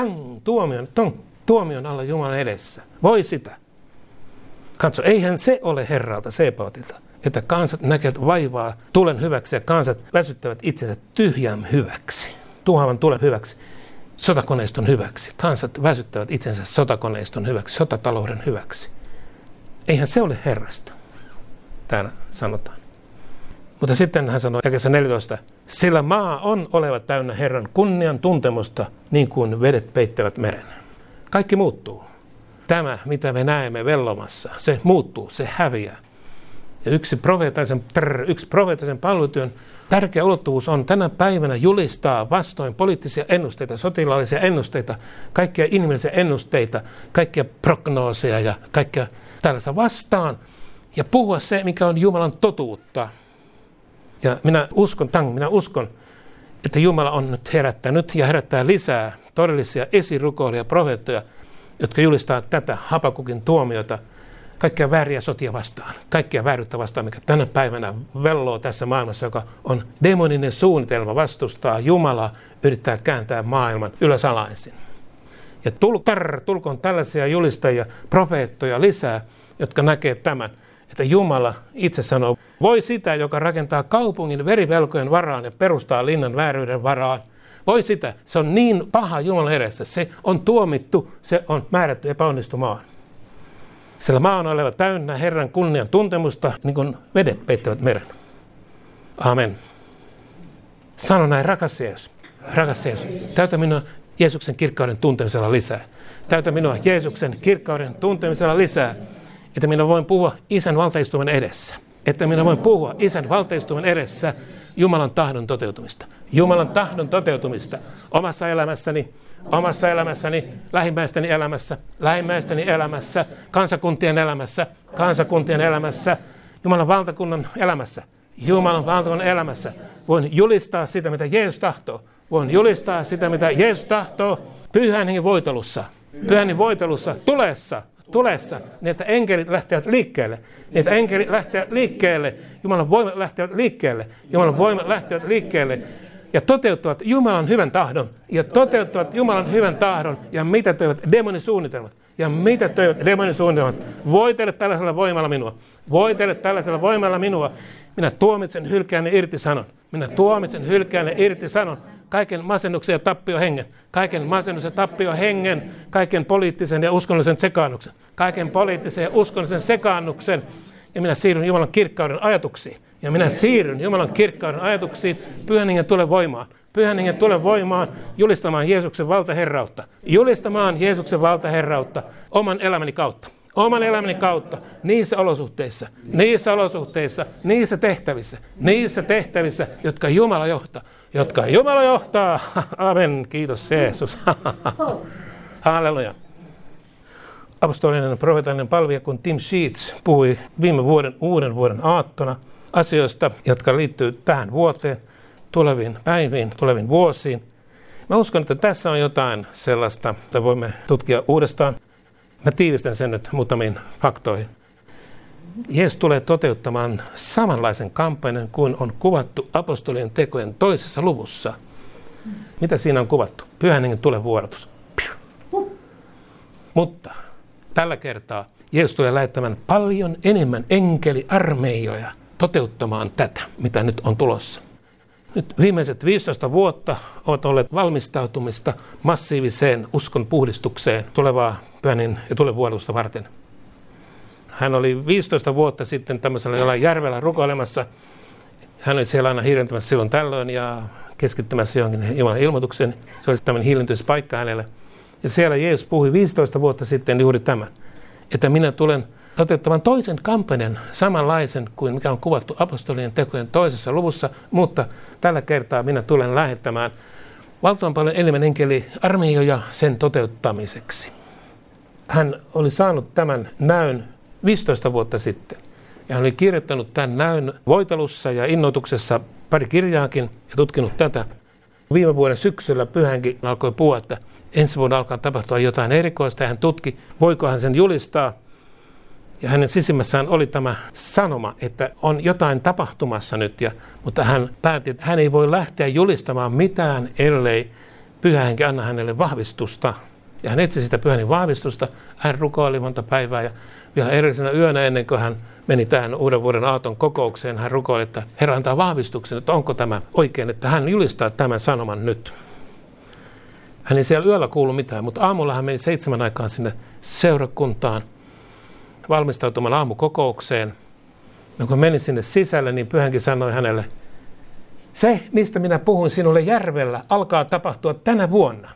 S1: Tuomion alla Jumalan edessä. Voi sitä. Katso, eihän se ole Herralta Sebaotilta, että kansat näkevät vaivaa tulen hyväksi ja kansat väsyttävät itsensä tyhjän hyväksi. Tuhoavan tulen hyväksi, sotakoneiston hyväksi. Kansat väsyttävät itsensä sotakoneiston hyväksi, sotatalouden hyväksi. Eihän se ole Herrasta, täällä sanotaan. Mutta sitten hän sanoi jakeessa 14, sillä maa on oleva täynnä Herran kunnian tuntemusta, niin kuin vedet peittävät meren. Kaikki muuttuu. Tämä, mitä me näemme vellomassa, se muuttuu, se häviää. Ja yksi profeetaisen palvelutyön tärkeä ulottuvuus on tänä päivänä julistaa vastoin poliittisia ennusteita, sotilaallisia ennusteita, kaikkia inhimillisiä ennusteita, kaikkia prognooseja ja kaikkia tällaista vastaan. Ja puhua se, mikä on Jumalan totuutta. Ja minä uskon, että Jumala on nyt herättänyt ja herättää lisää todellisia esirukoilijia profeettoja, jotka julistaa tätä Habakukin tuomiota, kaikkia vääriä sotia vastaan, kaikkia vääryyttä vastaan, mikä tänä päivänä velloo tässä maailmassa, joka on demoninen suunnitelma vastustaa Jumalaa, yrittää kääntää maailman ylösalaisin. Ja tulkoon tällaisia julistajia, profeettoja lisää, jotka näkee tämän, että Jumala itse sanoo, voi sitä, joka rakentaa kaupungin verivelkojen varaan ja perustaa linnan vääryyden varaan. Voi sitä, se on niin paha Jumalan edessä, se on tuomittu, se on määrätty epäonnistumaan. Sillä maa on oleva täynnä Herran kunnian tuntemusta, niin kuin vedet peittävät meren. Amen. Sano näin, rakas Jeesus, täytä minua Jeesuksen kirkkauden tuntemisella lisää. Täytä minua Jeesuksen kirkkauden tuntemisella lisää, että minä voin puhua Isän valtaistuimen edessä. Että minä voin puhua Isän valtaistuimen edessä Jumalan tahdon toteutumista. Jumalan tahdon toteutumista omassa elämässäni, lähimmäisteni elämässä, kansakuntien elämässä, Jumalan valtakunnan elämässä. Voin julistaa sitä, mitä Jeesus tahtoo. Pyhän hengen voitelussa, tulessa, niin että enkelit lähtevät liikkeelle. Jumalan voimat lähtevät liikkeelle. Ja toteuttavat Jumalan hyvän tahdon. Ja mitä toivat demonisuunnitelmat. Voitele tällaisella voimalla minua. Minä tuomitsen, hylkään ja irtisanon. Kaiken masennuksen ja tappiohengen. Kaiken poliittisen ja uskonnollisen sekaannuksen. Ja minä siirryn Jumalan kirkkauden ajatuksiin. Pyhän hengen tule voimaan. Julistamaan Jeesuksen valtaherrautta. Oman elämäni kautta. Niissä olosuhteissa, niissä tehtävissä, jotka Jumala johtaa. Amen. Kiitos Jeesus. Halleluja. Apostolinen profeetallinen palvelija, kun Tim Sheets puhui viime uuden vuoden aattona asioista, jotka liittyy tähän vuoteen, tuleviin päiviin, tuleviin vuosiin. Mä uskon, että tässä on jotain sellaista, että voimme tutkia uudestaan. Mä tiivistän sen nyt muutamiin faktoihin. Jeesus tulee toteuttamaan samanlaisen kampanjan kuin on kuvattu apostolien tekojen 2. luvussa. Mitä siinä on kuvattu? Pyhän hengen tulenvuodatus. Mutta tällä kertaa Jeesus tulee lähettämään paljon enemmän enkeliarmeijoja toteuttamaan tätä, mitä nyt on tulossa. Nyt viimeiset 15 vuotta ovat olleet valmistautumista massiiviseen uskon puhdistukseen tulevaa pyhän ja tulenvuodotusta varten. Hän oli 15 vuotta sitten tämmöisellä jollain järvellä rukoilemassa. Hän oli siellä aina hiirentämässä silloin tällöin ja keskittymässä johonkin Jumalan ilmoitukseen. Se oli tämmöinen hiilentyspaikka hänelle. Ja siellä Jeesus puhui 15 vuotta sitten juuri tämän, että minä tulen toteuttamaan toisen kampanjan, samanlaisen kuin mikä on kuvattu apostolien tekojen 2. luvussa, mutta tällä kertaa minä tulen lähettämään valtavan paljon enemmän enkeli-armeijoja sen toteuttamiseksi. Hän oli saanut tämän näyn 15 vuotta sitten. Ja hän oli kirjoittanut tämän näyn voitelussa ja innoituksessa pari kirjaakin ja tutkinut tätä. Viime vuoden syksyllä Pyhänkin alkoi puhua, että ensi vuonna alkaa tapahtua jotain erikoista ja hän tutki, voiko hän sen julistaa. Ja hänen sisimmässään oli tämä sanoma, että on jotain tapahtumassa nyt, mutta hän päätti, että hän ei voi lähteä julistamaan mitään, ellei Pyhä Henki anna hänelle vahvistusta. Ja hän etsi sitä Pyhän Hengen vahvistusta. Hän rukoili monta päivää ja vielä edellisenä yönä ennen kuin hän meni tähän uuden vuoden aaton kokoukseen, hän rukoili, että Herra antaa vahvistuksen, että onko tämä oikein, että hän julistaa tämän sanoman nyt. Hän ei siellä yöllä kuulu mitään, mutta aamulla hän meni 7 aikaan sinne seurakuntaan valmistautumaan aamukokoukseen. Ja kun meni sinne sisälle, niin Pyhänkin sanoi hänelle, se, mistä minä puhuin sinulle järvellä, alkaa tapahtua tänä vuonna.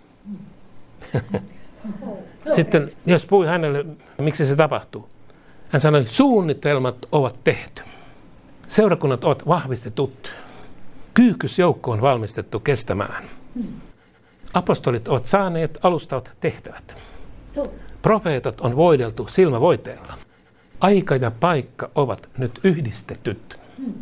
S1: Sitten jos puhui hänelle, miksi se tapahtuu, hän sanoi, suunnitelmat ovat tehty. Seurakunnat ovat vahvistetut. Kyykysjoukko on valmistettu kestämään. Apostolit ovat saaneet alustavat tehtävät. Profeetat on voideltu silmävoiteella. Aika ja paikka ovat nyt yhdistetyt.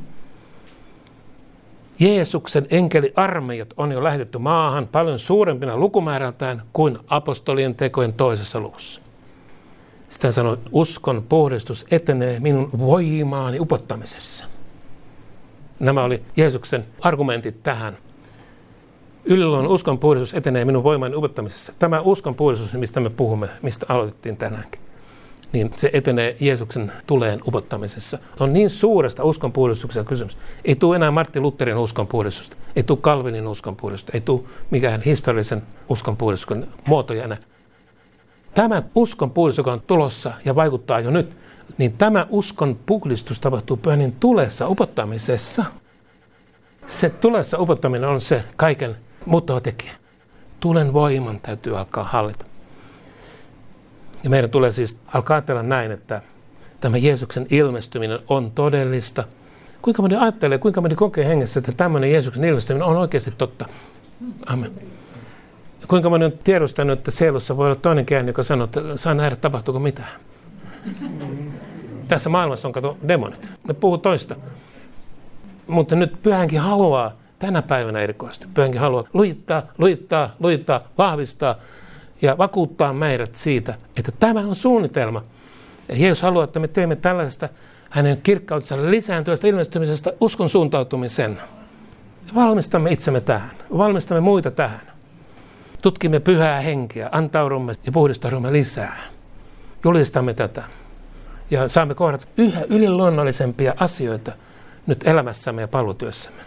S1: Jeesuksen enkeliarmeijat on jo lähetetty maahan paljon suurempina lukumäärältään kuin apostolien tekojen 2. luvussa. Sitä sanoi, uskon puhdistus etenee minun voimaani upottamisessa. Nämä oli Jeesuksen argumentit tähän. Ylilluonnon uskon puhdistus etenee minun voimaani upottamisessa. Tämä uskon puhdistus, mistä me puhumme, mistä aloitettiin tänäänkin, niin se etenee Jeesuksen tuleen upottamisessa. On niin suuresta uskon puhdistuksesta kysymys. Ei tule enää Martti Lutherin uskon puhdistusta, ei tule Calvinin uskon puhdistusta, ei tule mikään historiallisen uskon puhdistuksen muotoja enää. Tämä uskon puhdistus, joka on tulossa ja vaikuttaa jo nyt, niin tämä uskon puhdistus tapahtuu Pyhän Hengen tulessa upottamisessa. Se tulessa upottaminen on se kaiken muuttava tekijä. Tulen voiman täytyy alkaa hallita. Ja meidän tulee siis alkaa ajatella näin, että tämä Jeesuksen ilmestyminen on todellista. Kuinka moni ajattelee, kuinka moni kokee hengessä, että tämmöinen Jeesuksen ilmestyminen on oikeasti totta. Amen. Ja kuinka moni on tiedostanut, että sielussa voi olla toinen käänne, joka sanoo, että saa nähdä, tapahtuuko mitään. Tässä maailmassa on kato demonit. Ne puhuu toista. Mutta nyt Pyhä Henki haluaa tänä päivänä erikoisesti. Pyhä Henki haluaa lujittaa, vahvistaa ja vakuuttaa meidät siitä, että tämä on suunnitelma. Ja Jeesus haluaa, että me teemme tällaisesta hänen kirkkautensa lisääntyvästä ilmestymisestä uskon suuntautumisen. Valmistamme itsemme tähän. Valmistamme muita tähän. Tutkimme Pyhää Henkeä, antaudumme ja puhdistaudumme lisää. Julistamme tätä. Ja saamme kohdata yhä yliluonnollisempia asioita nyt elämässämme ja palvelutyössämme.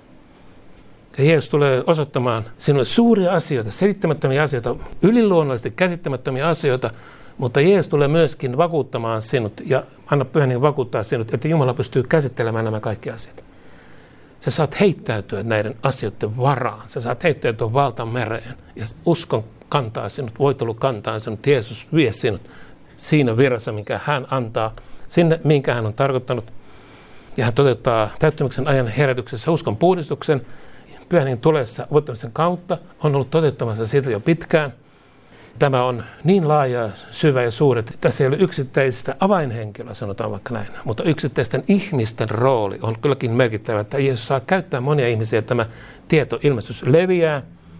S1: Ja Jeesus tulee osoittamaan sinulle suuria asioita, selittämättömiä asioita, yliluonnollisesti käsittämättömiä asioita, mutta Jeesus tulee myöskin vakuuttamaan sinut ja anna Pyhän Hengen vakuuttaa sinut, että Jumala pystyy käsittelemään nämä kaikki asiat. Sä saat heittäytyä näiden asioiden varaan. Sä saat heittäytyä valtamereen ja uskon kantaa sinut, voitelu kantaa sinut. Jeesus vie sinut siinä virrassa, minkä hän antaa, sinne, minkä hän on tarkoittanut. Ja hän toteuttaa täyttymyksen ajan herätyksessä uskon puhdistuksen. Pyhän Hengen tulessa opettamisen kautta on ollut toteuttamassa siitä jo pitkään. Tämä on niin laaja, syvä ja suuri, että tässä ei ole yksittäistä avainhenkilöä, sanotaan vaikka näin. Mutta yksittäisten ihmisten rooli on kylläkin merkittävä, että Jeesus saa käyttää monia ihmisiä, että tämä tietoilmestys leviää.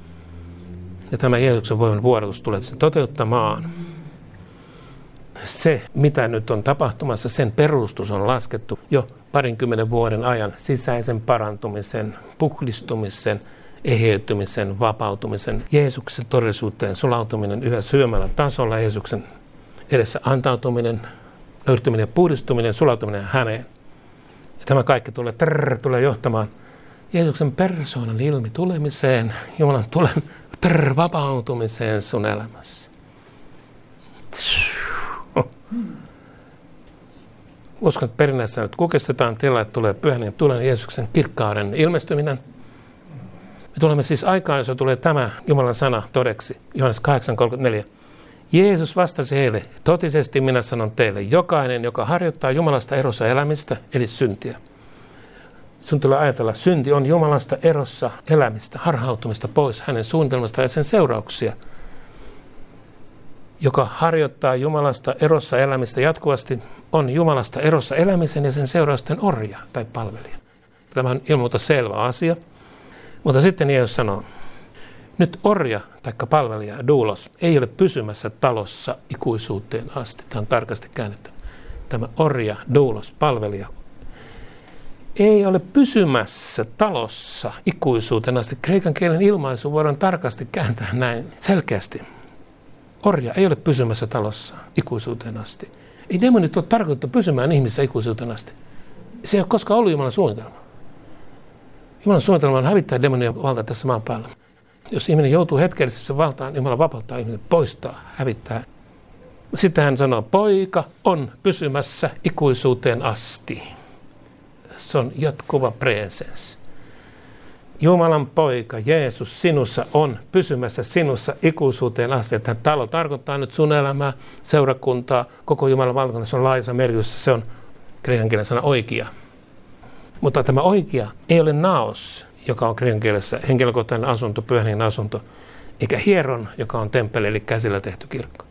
S1: Ja tämä Jeesuksen voiman vuodatus tulee sen toteuttamaan. Se, mitä nyt on tapahtumassa, sen perustus on laskettu jo 20 vuoden ajan sisäisen parantumisen, puhdistumisen, eheytymisen, vapautumisen, Jeesuksen todellisuuteen sulautuminen yhä syvemmällä tasolla, Jeesuksen edessä antautuminen, löytyminen ja puhdistuminen, sulautuminen häneen. Ja tämä kaikki tulee johtamaan Jeesuksen persoonan ilmi tulemiseen, Jumalan tulen vapautumiseen sun elämässä. Uskon, että perinnässä nyt kukistetaan tilaa, että tulee Pyhän Hengen tulen Jeesuksen kirkkauden ilmestyminen. Me tulemme siis aikaan, jossa tulee tämä Jumalan sana todeksi, Johannes 8:34. Jeesus vastasi heille, totisesti minä sanon teille, jokainen, joka harjoittaa Jumalasta erossa elämistä, eli syntiä. Sun tulee ajatella, synti on Jumalasta erossa elämistä, harhautumista pois hänen suunnitelmasta ja sen seurauksia. Joka harjoittaa Jumalasta erossa elämistä jatkuvasti, on Jumalasta erossa elämisen ja sen seurausten orja tai palvelija. Tämä on ilman muuta selvä asia. Mutta sitten Jeesus sanoo, nyt orja tai palvelija, doulos, ei ole pysymässä talossa ikuisuuteen asti. Tämä on tarkasti käännetty. Tämä orja, doulos, palvelija, ei ole pysymässä talossa ikuisuuteen asti. Kreikan kielen ilmaisu voidaan tarkasti kääntää näin selkeästi. Orja ei ole pysymässä talossa ikuisuuteen asti. Ei demonit ole tarkoitettu pysymään ihmisessä ikuisuuteen asti. Se ei ole koskaan ollut Jumalan suunnitelma. Jumalan suunnitelma on hävittää demonien valta tässä maan päällä. Jos ihminen joutuu hetkellisessä valtaan, Jumala vapauttaa ihminen, poistaa, hävittää. Sitten hän sanoo, poika on pysymässä ikuisuuteen asti. Se on jatkuva presens. Jumalan poika, Jeesus, sinussa on pysymässä sinussa ikuisuuteen asti. Tämä talo tarkoittaa nyt sun elämää, seurakuntaa, koko Jumalan valtakunta. Se on laajassa merkityksessä, se on kreikan kielen sana oikea. Mutta tämä oikea ei ole naos, joka on kreikan kielessä henkilökohtainen asunto, pyhän hengen asunto, eikä hieron, joka on temppeli, eli käsillä tehty kirkko.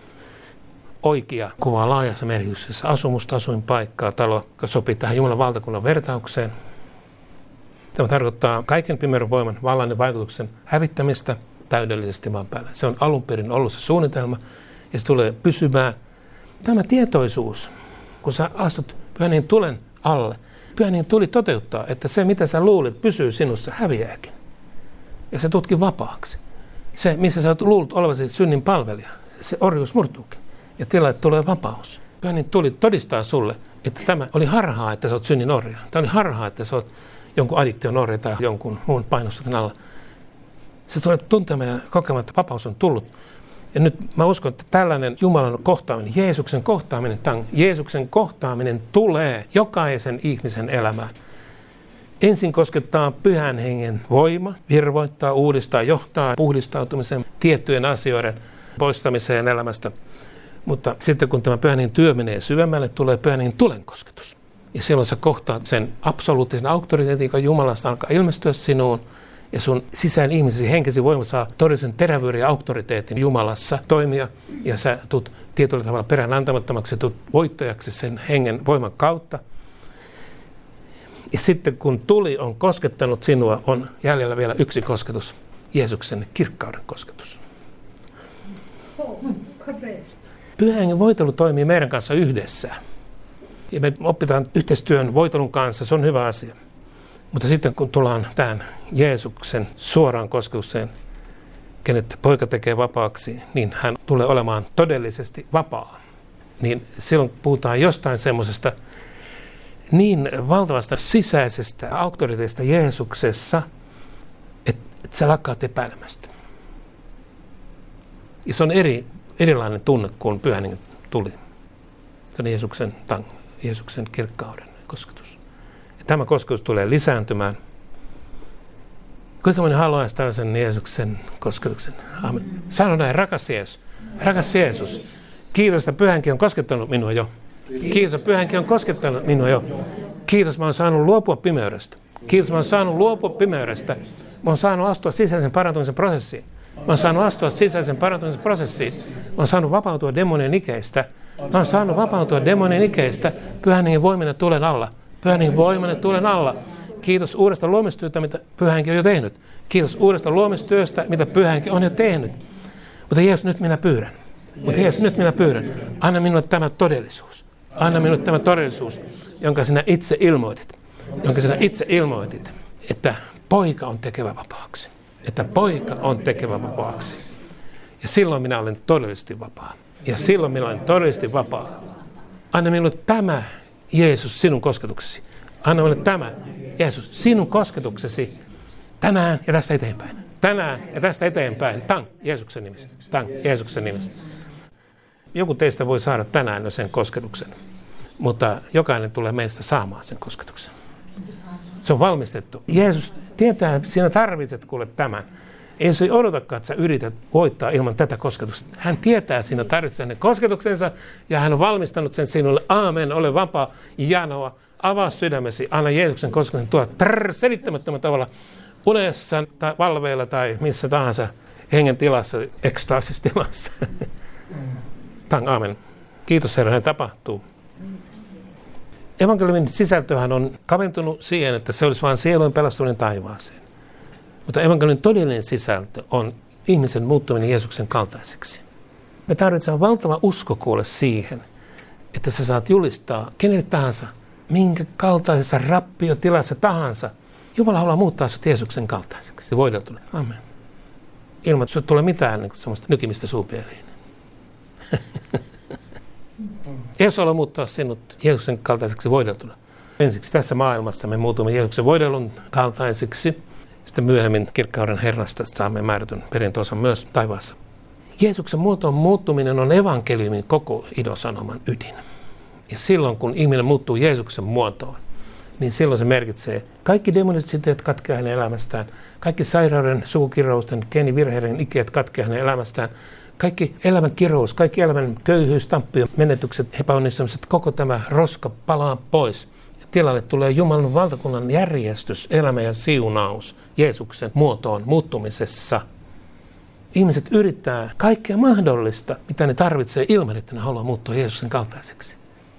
S1: Oikea kuvaa laajassa merkityksessä asumusta, asuinpaikkaa, talo, joka sopii tähän Jumalan valtakunnan vertaukseen. Tämä tarkoittaa kaiken pimeyden voiman, vallan ja vaikutuksen hävittämistä täydellisesti maan päällä. Se on alun perin ollut se suunnitelma ja se tulee pysymään. Tämä tietoisuus, kun sä astut pyhän hengen tulen alle, pyhän hengen tuli toteuttaa, että se mitä sä luulit pysyy sinussa häviääkin. Ja se tutki vapaaksi. Se, missä sä oot luullut olevasi synnin palvelija, se orjuus murtuukin. Ja tilalle tulee vapaus. Pyhän hengen tuli todistaa sulle, että tämä oli harhaa, että sä oot synnin orja. Tämä oli harhaa, että sä oot jonkun addiktion orja tai jonkun muun painostuksen alla. Se tulee tuntemaan ja kokemaan, että vapaus on tullut. Ja nyt mä uskon, että tällainen Jumalan kohtaaminen, Jeesuksen kohtaaminen tulee jokaisen ihmisen elämään. Ensin koskettaa pyhän hengen voima, virvoittaa, uudistaa, johtaa puhdistautumisen tiettyjen asioiden poistamiseen elämästä. Mutta sitten kun tämä pyhän hengen työ menee syvemmälle, tulee pyhän hengen tulen kosketus. Ja silloin sä kohtaat sen absoluuttisen auktoriteetin, joka Jumalasta alkaa ilmestyä sinuun. Ja sun sisään ihmisesi henkesi voima saa todellisen terävyyden ja auktoriteetin Jumalassa toimia. Ja sä tulet tietyllä tavalla perään antamattomaksi, tulet voittajaksi sen hengen voiman kautta. Ja sitten kun tuli on koskettanut sinua, on jäljellä vielä yksi kosketus. Jeesuksen kirkkauden kosketus. Pyhän hengen voitelu toimii meidän kanssa yhdessä. Ja me opitaan yhteistyön voitelun kanssa, se on hyvä asia. Mutta sitten kun tullaan tähän Jeesuksen suoraan kosketukseen, kenet poika tekee vapaaksi, niin hän tulee olemaan todellisesti vapaa. Niin silloin puhutaan jostain semmoisesta niin valtavasta sisäisestä auktoriteetista Jeesuksessa, että sä lakkaat epäilemästä. Ja se on erilainen tunne kuin pyhän hengen tuli. Se on Jeesuksen kirkkauden kosketus. Ja tämä kosketus tulee lisääntymään. Kuinka moni haluaisi tällaisen Jeesuksen kosketuksen? Amen. Sano näin, rakas Jeesus. Rakas Jeesus. Kiitos, että pyhän henki on koskettanut minua jo. Kiitos, että pyhän henki on koskettanut minua jo. Kiitos, mä oon saanut luopua pimeydestä. Kiitos, mä oon saanut luopua pimeydestä. Mä oon saanut astua sisäisen parantumisen prosessiin. Mä oon saanut astua sisäisen parantumisen prosessiin. Mä oon saanut vapautua demonien ikeistä. Mä oon saanut vapautua demonien ikeistä. Pyhän hengen voimana tulen alla. Pyhän hengen voimana tulen alla. Kiitos uudesta luomistyöstä, mitä pyhä henki on jo tehnyt. Kiitos uudesta luomistyöstä, mitä pyhä henki on jo tehnyt. Mutta Jeesus, nyt minä pyydän. Anna minulle tämä todellisuus. Anna minulle tämä todellisuus, jonka sinä itse ilmoitit. Että poika on tekevä vapaaksi. Ja silloin minä olen todellisesti vapaa. Anna minulle tämä, Jeesus, sinun kosketuksesi. Anna minulle tämä, Jeesus, sinun kosketuksesi tänään ja tästä eteenpäin. Tän Jeesuksen nimessä. Joku teistä voi saada tänään jo sen kosketuksen, mutta jokainen tulee meistä saamaan sen kosketuksen. Se on valmistettu. Jeesus tietää, että sinä tarvitset kuule tämän. Ei se odotakaan, että sä yrität voittaa ilman tätä kosketusta. Hän tietää sinä tarvitset hänen kosketuksensa ja hän on valmistanut sen sinulle. Aamen, ole vapaa, janoa, avaa sydämesi, anna Jeesuksen kosketuksen tuolla selittämättömällä tavalla unessa tai valveilla tai missä tahansa hengen tilassa, ekstaasisessa tilassa. Tang, aamen. Kiitos Herra, näin tapahtuu. Evankeliumin sisältöhän on kaventunut siihen, että se olisi vain sielujen pelastuminen taivaaseen. Mutta evankeliumin todellinen sisältö on ihmisen muuttuminen Jeesuksen kaltaiseksi. Me tarvitsemme valtava usko kuule siihen, että sä saat julistaa kenelle tahansa, minkä kaltaisessa rappiotilassa tahansa. Jumala haluaa muuttaa sut Jeesuksen kaltaiseksi. Voideltuna. Amen. Ilman, että tulee mitään niin semmoista nykimistä suupieliin. Jeesus haluaa muuttaa sinut Jeesuksen kaltaiseksi voideltuna. Ensiksi tässä maailmassa me muutumme Jeesuksen voidellun kaltaiseksi. Sitten myöhemmin kirkkauden Herrasta saamme määrätyn perintöosan myös taivaassa. Jeesuksen muotoon muuttuminen on evankeliumin koko idosanoman ydin. Ja silloin kun ihminen muuttuu Jeesuksen muotoon, niin silloin se merkitsee kaikki demoniset siteet katkeaa hänen elämästään, kaikki sairauden, sukukirousten, geenivirheiden ikeet katkeaa hänen elämästään, kaikki elämän kirous, kaikki elämän köyhyys, tappio, menetykset, epäonnistumiset, koko tämä roska palaa pois. Ja tilalle tulee Jumalan valtakunnan järjestys, elämä ja siunaus Jeesuksen muotoon muuttumisessa. Ihmiset yrittää kaikkea mahdollista, mitä ne tarvitsee ilman, että ne haluaa muuttua Jeesuksen kaltaiseksi.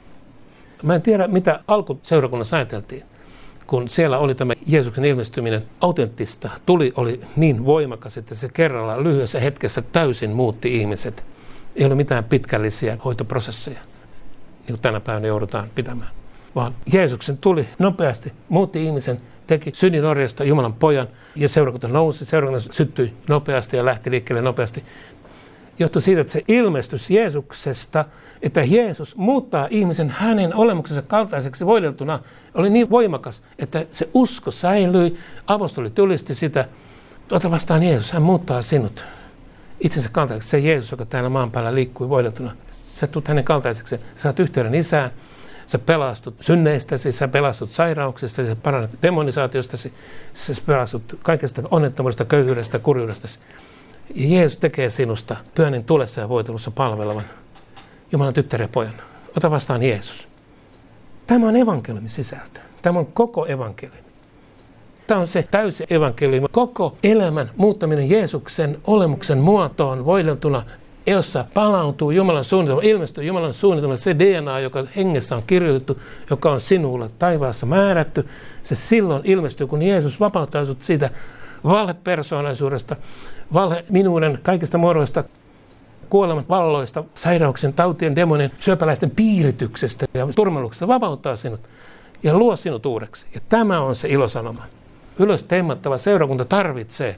S1: Mä en tiedä, mitä alkuseurakunnassa ajateltiin, kun siellä oli tämä Jeesuksen ilmestyminen autenttista. Tuli oli niin voimakas, että se kerralla lyhyessä hetkessä täysin muutti ihmiset. Ei ole mitään pitkällisiä hoitoprosesseja, niin kuin tänä päivänä joudutaan pitämään. Vaan Jeesuksen tuli nopeasti, muutti ihmisen, teki synnin-orjasta Jumalan pojan ja seurakunta nousi, seurakunta syttyi nopeasti ja lähti liikkeelle nopeasti. Johtui siitä, että se ilmestys Jeesuksesta, että Jeesus muuttaa ihmisen hänen olemuksensa kaltaiseksi voideltuna, oli niin voimakas, että se usko säilyi, apostoli tulisti sitä, ota vastaan Jeesus, hän muuttaa sinut itsensä kaltaiseksi. Se Jeesus, joka täällä maan päällä liikkui voideltuna, sä tulet hänen kaltaiseksi, sä saat yhteyden Isään, sä pelastut synneistäsi, sä pelastut sairauksista, sä parannat demonisaatiostasi, sä pelastut kaikesta onnettomuudesta, köyhyydestä, kurjuudestasi. Ja Jeesus tekee sinusta pyhänin tulessa ja voitelussa palvelevan Jumalan tyttären ja pojan. Ota vastaan Jeesus. Tämä on evankeliumin sisältö. Tämä on koko evankeliumi. Tämä on se täysi evankeliumi. Koko elämän muuttaminen Jeesuksen olemuksen muotoon voideltuna, jossa palautuu Jumalan suunnitelma, ilmestyy Jumalan suunnitelma, se DNA, joka hengessä on kirjoitettu, joka on sinulle taivaassa määrätty. Se silloin ilmestyy, kun Jeesus vapauttaa sinut siitä valhepersoonallisuudesta, valheminuuden kaikista muodoista, kuoleman valloista, sairauksien, tautien, demonien, syöpäläisten piirityksestä ja turmelluksesta, vapauttaa sinut ja luo sinut uudeksi. Ja tämä on se ilosanoma. Ylös temmattava seurakunta tarvitsee.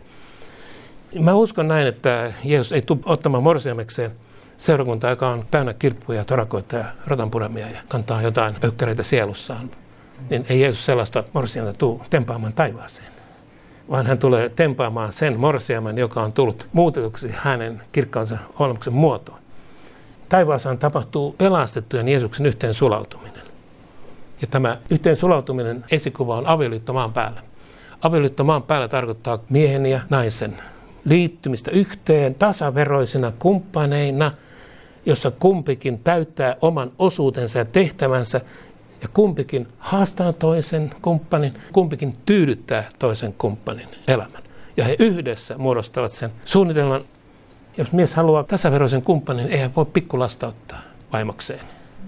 S1: Mä uskon näin, että Jeesus ei tule ottamaan morsiamekseen seurakuntaa, joka on täynnä kirppuja, torakoita ja rotanpuramia ja kantaa jotain pöykkäreitä sielussaan. Niin ei Jeesus sellaista morsianta tule tempaamaan taivaaseen, vaan hän tulee tempaamaan sen morsiamen, joka on tullut muutetuksi hänen kirkkaansa olemuksen muotoon. Taivaasaan tapahtuu pelastettujen Jeesuksen yhteen sulautuminen. Ja tämä yhteen sulautuminen esikuva on avioliitto maan päällä. Avioliitto maan päällä tarkoittaa miehen ja naisen liittymistä yhteen tasaveroisina kumppaneina, jossa kumpikin täyttää oman osuutensa ja tehtävänsä, ja kumpikin haastaa toisen kumppanin, kumpikin tyydyttää toisen kumppanin elämän. Ja he yhdessä muodostavat sen suunnitelman. Jos mies haluaa tasaveroisen kumppanin, ei hän voi pikkulasta ottaa vaimokseen.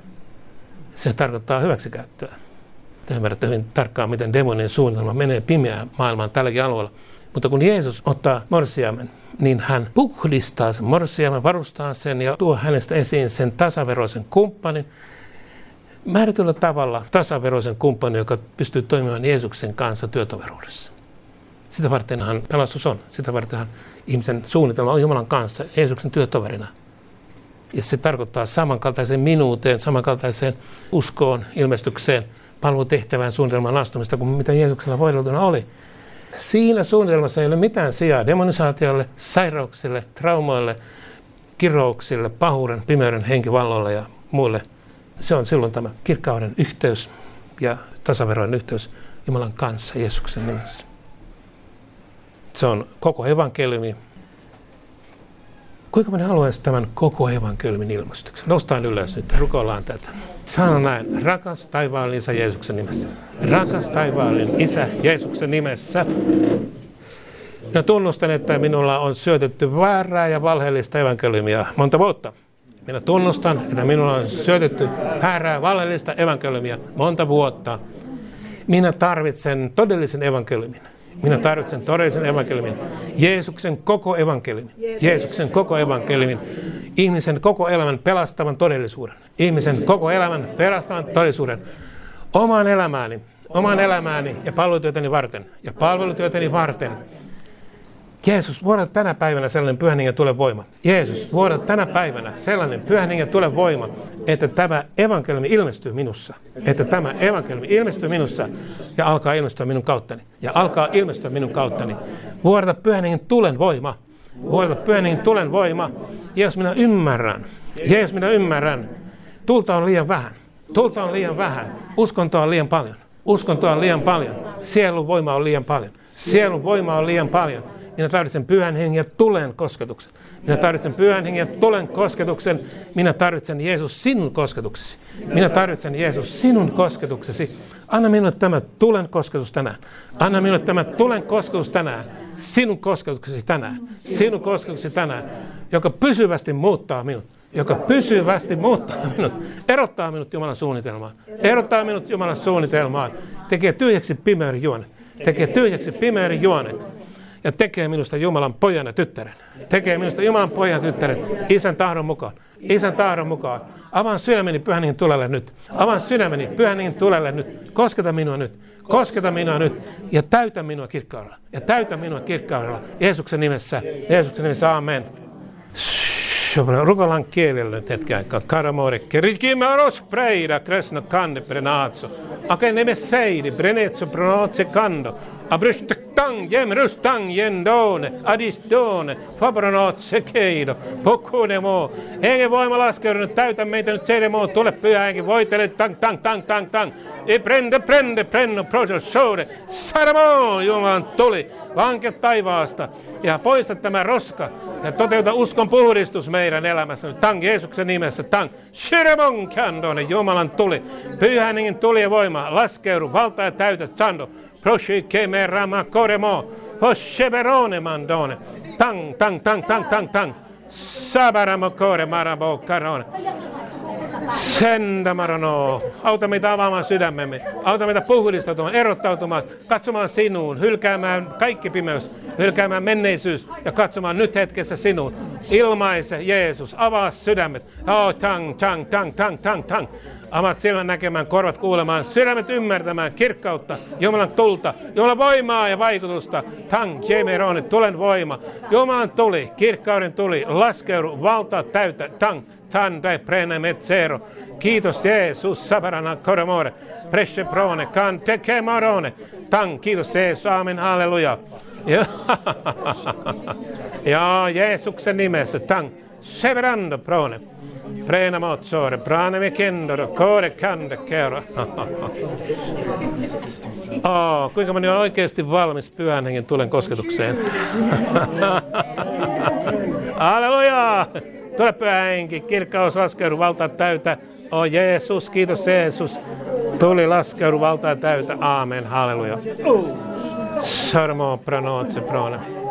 S1: Se tarkoittaa hyväksikäyttöä. Te ymmärrätte hyvin tarkkaan, miten demonien suunnitelma menee pimeään maailmaan tälläkin alueella. Mutta kun Jeesus ottaa morsiamen, niin hän puhdistaa sen morsiamen, varustaa sen ja tuo hänestä esiin sen tasaveroisen kumppanin. Määrätyllä tavalla tasaveroisen kumppanin, joka pystyy toimimaan Jeesuksen kanssa työtoveruudessa. Sitä vartenhan pelastus on. Sitä vartenhan ihmisen suunnitelma on Jumalan kanssa Jeesuksen työtoverina. Ja se tarkoittaa samankaltaiseen minuuteen, samankaltaiseen uskoon, ilmestykseen, palvelutehtävään suunnitelman astumista kuin mitä Jeesuksella voideltuna oli. Siinä suunnitelmassa ei ole mitään sijaa demonisaatiolle, sairauksille, traumoille, kirouksille, pahuuden, pimeyden, henkivalloille ja muille. Se on silloin tämä kirkkauden yhteys ja tasaveroinen yhteys Jumalan kanssa Jeesuksen nimessä. Se on koko evankeliumi. Kuinka moni haluaisi tämän koko evankeliumin ilmestyksen? Noustaan ylös nyt, rukoillaan tätä. Sano näin, rakas taivaallinen Isä Jeesuksen nimessä. Rakas taivaallinen Isä Jeesuksen nimessä. Minä tunnustan, että minulla on syötetty väärää ja valheellista evankeliumia monta vuotta. Minä tunnustan, että minulla on syötetty väärää valheellista evankeliumia monta vuotta. Minä tarvitsen todellisen evankeliumin. Minä tarvitsen todellisen evankeliumin. Jeesuksen koko evankeliumin. Jeesuksen koko evankeliumin. Ihmisen koko elämän pelastavan todellisuuden. Ihmisen koko elämän pelastavan todellisuuden. Oman elämääni ja palvelutyötäni varten. Ja palvelutyötäni varten. Jeesus, vuodata tänä päivänä sellainen Pyhän Hengen tule voima. Jeesus, vuodata tänä päivänä sellainen Pyhän Hengen tule voima, että tämä evankeliumi ilmestyy minussa. Että tämä evankeliumi ilmestyy minussa ja alkaa ilmestyä minun kauttani. Ja alkaa ilmestyä minun kauttani. Vuodata Pyhän Hengen tulen voima. Vuodata Pyhän Hengen tulen voima. Jeesus, minä ymmärrän. Tulta on liian vähän. Tulta on liian vähän. Uskontoa on liian paljon. Uskontoa on liian paljon. Sielun voima on liian paljon. Sielun voima on liian paljon. Minä tarvitsen Pyhän Hengen ja tulen kosketuksen. Minä tarvitsen Pyhän Hengen ja tulen kosketuksen. Minä tarvitsen Jeesus sinun kosketuksesi. Minä tarvitsen Jeesus sinun kosketuksesi. Anna minulle tämä tulen kosketus tänään. Anna minulle tämä tulen kosketus tänään. Sinun kosketuksesi tänään. Sinun kosketuksesi tänään. Joka pysyvästi muuttaa minut. Joka pysyvästi muuttaa minut. Erottaa minut Jumalan suunnitelmaan. Erottaa minut Jumalan suunnitelmaan. Tekee tyhjäksi pimeyden juonet. Tekee tyhjäksi pimeyden juonet. Ja tekee minusta Jumalan pojan ja tyttären. Tekee minusta Jumalan pojan ja tyttären. Isän tahdon mukaan. Isän tahdon mukaan. Avaan sydämeni Pyhän Hengen tulelle nyt. Avaan sydämeni Pyhän Hengen tulelle nyt. Kosketa minua nyt. Kosketa minua nyt. Ja täytä minua kirkkaudella. Ja täytä minua kirkkaudella. Jeesuksen nimessä. Jeesuksen nimessä. Amen. Rukoillaan kielellä nyt hetken aikaa. Karamoreke. Rikimaros preida kresno kanne prenazzo. Ake neme seidi brenezzo pronozze kando. Abrustang jemrustang jendone adistone fabronotse keido pokunemo. Hengen voima laskeudu nyt, täytä meitä nyt seremo. Tule Pyhä Henki, voitele tang tang tang tang tang. E prende prenno prosode. Saramo Jumalan tuli vanket taivaasta ja poista tämä roska ja toteuta uskon puhdistus meidän elämässä nyt. Tang Jeesuksen nimessä tang. Shiremon kandone Jumalan tuli. Pyhän Hengen tuli ja voima laskeudu valta ja täytä sando. Proshi keme rama koremo, posheberone mandone, tang tang tang tang tang tang, sabaramo kore marabo karone, senda marono, auta meitä avaamaan sydämemme, auta meitä puhdistautumaan, erottautumaan, katsomaan sinuun, hylkäämään kaikki pimeys, hylkäämään menneisyys ja katsomaan nyt hetkessä sinuun. Ilmaise Jeesus, avaa sydämet, tang tang tang tang tang tang. Avat silmän näkemään, korvat kuulemaan, sydämet ymmärtämään, kirkkautta, Jumalan tulta, Jumalan voimaa ja vaikutusta. Tang, jemerone, tulen voima. Jumalan tuli, kirkkauden tuli, laskeudu, valta täytä. Tang, tande, prene, metsero. Kiitos Jeesus, sabarana, koremore, presce prone, kante, kemarone. Tang, kiitos Jeesus, aamen, halleluja. Ja Jeesuksen nimessä, tang, severando prone. Prena mozzore, prane me kendoro, kore kande kero. Kuinka moni on oikeasti valmis Pyhän Hengen tulen kosketukseen? Halleluja! Tule Pyhä Henki, kirkkaus laskeudu, valtaa täytä. Jeesus, kiitos Jeesus. Tuli laskeudu, valtaa täytä. Aamen, halleluja. Sarmo pranotse prone.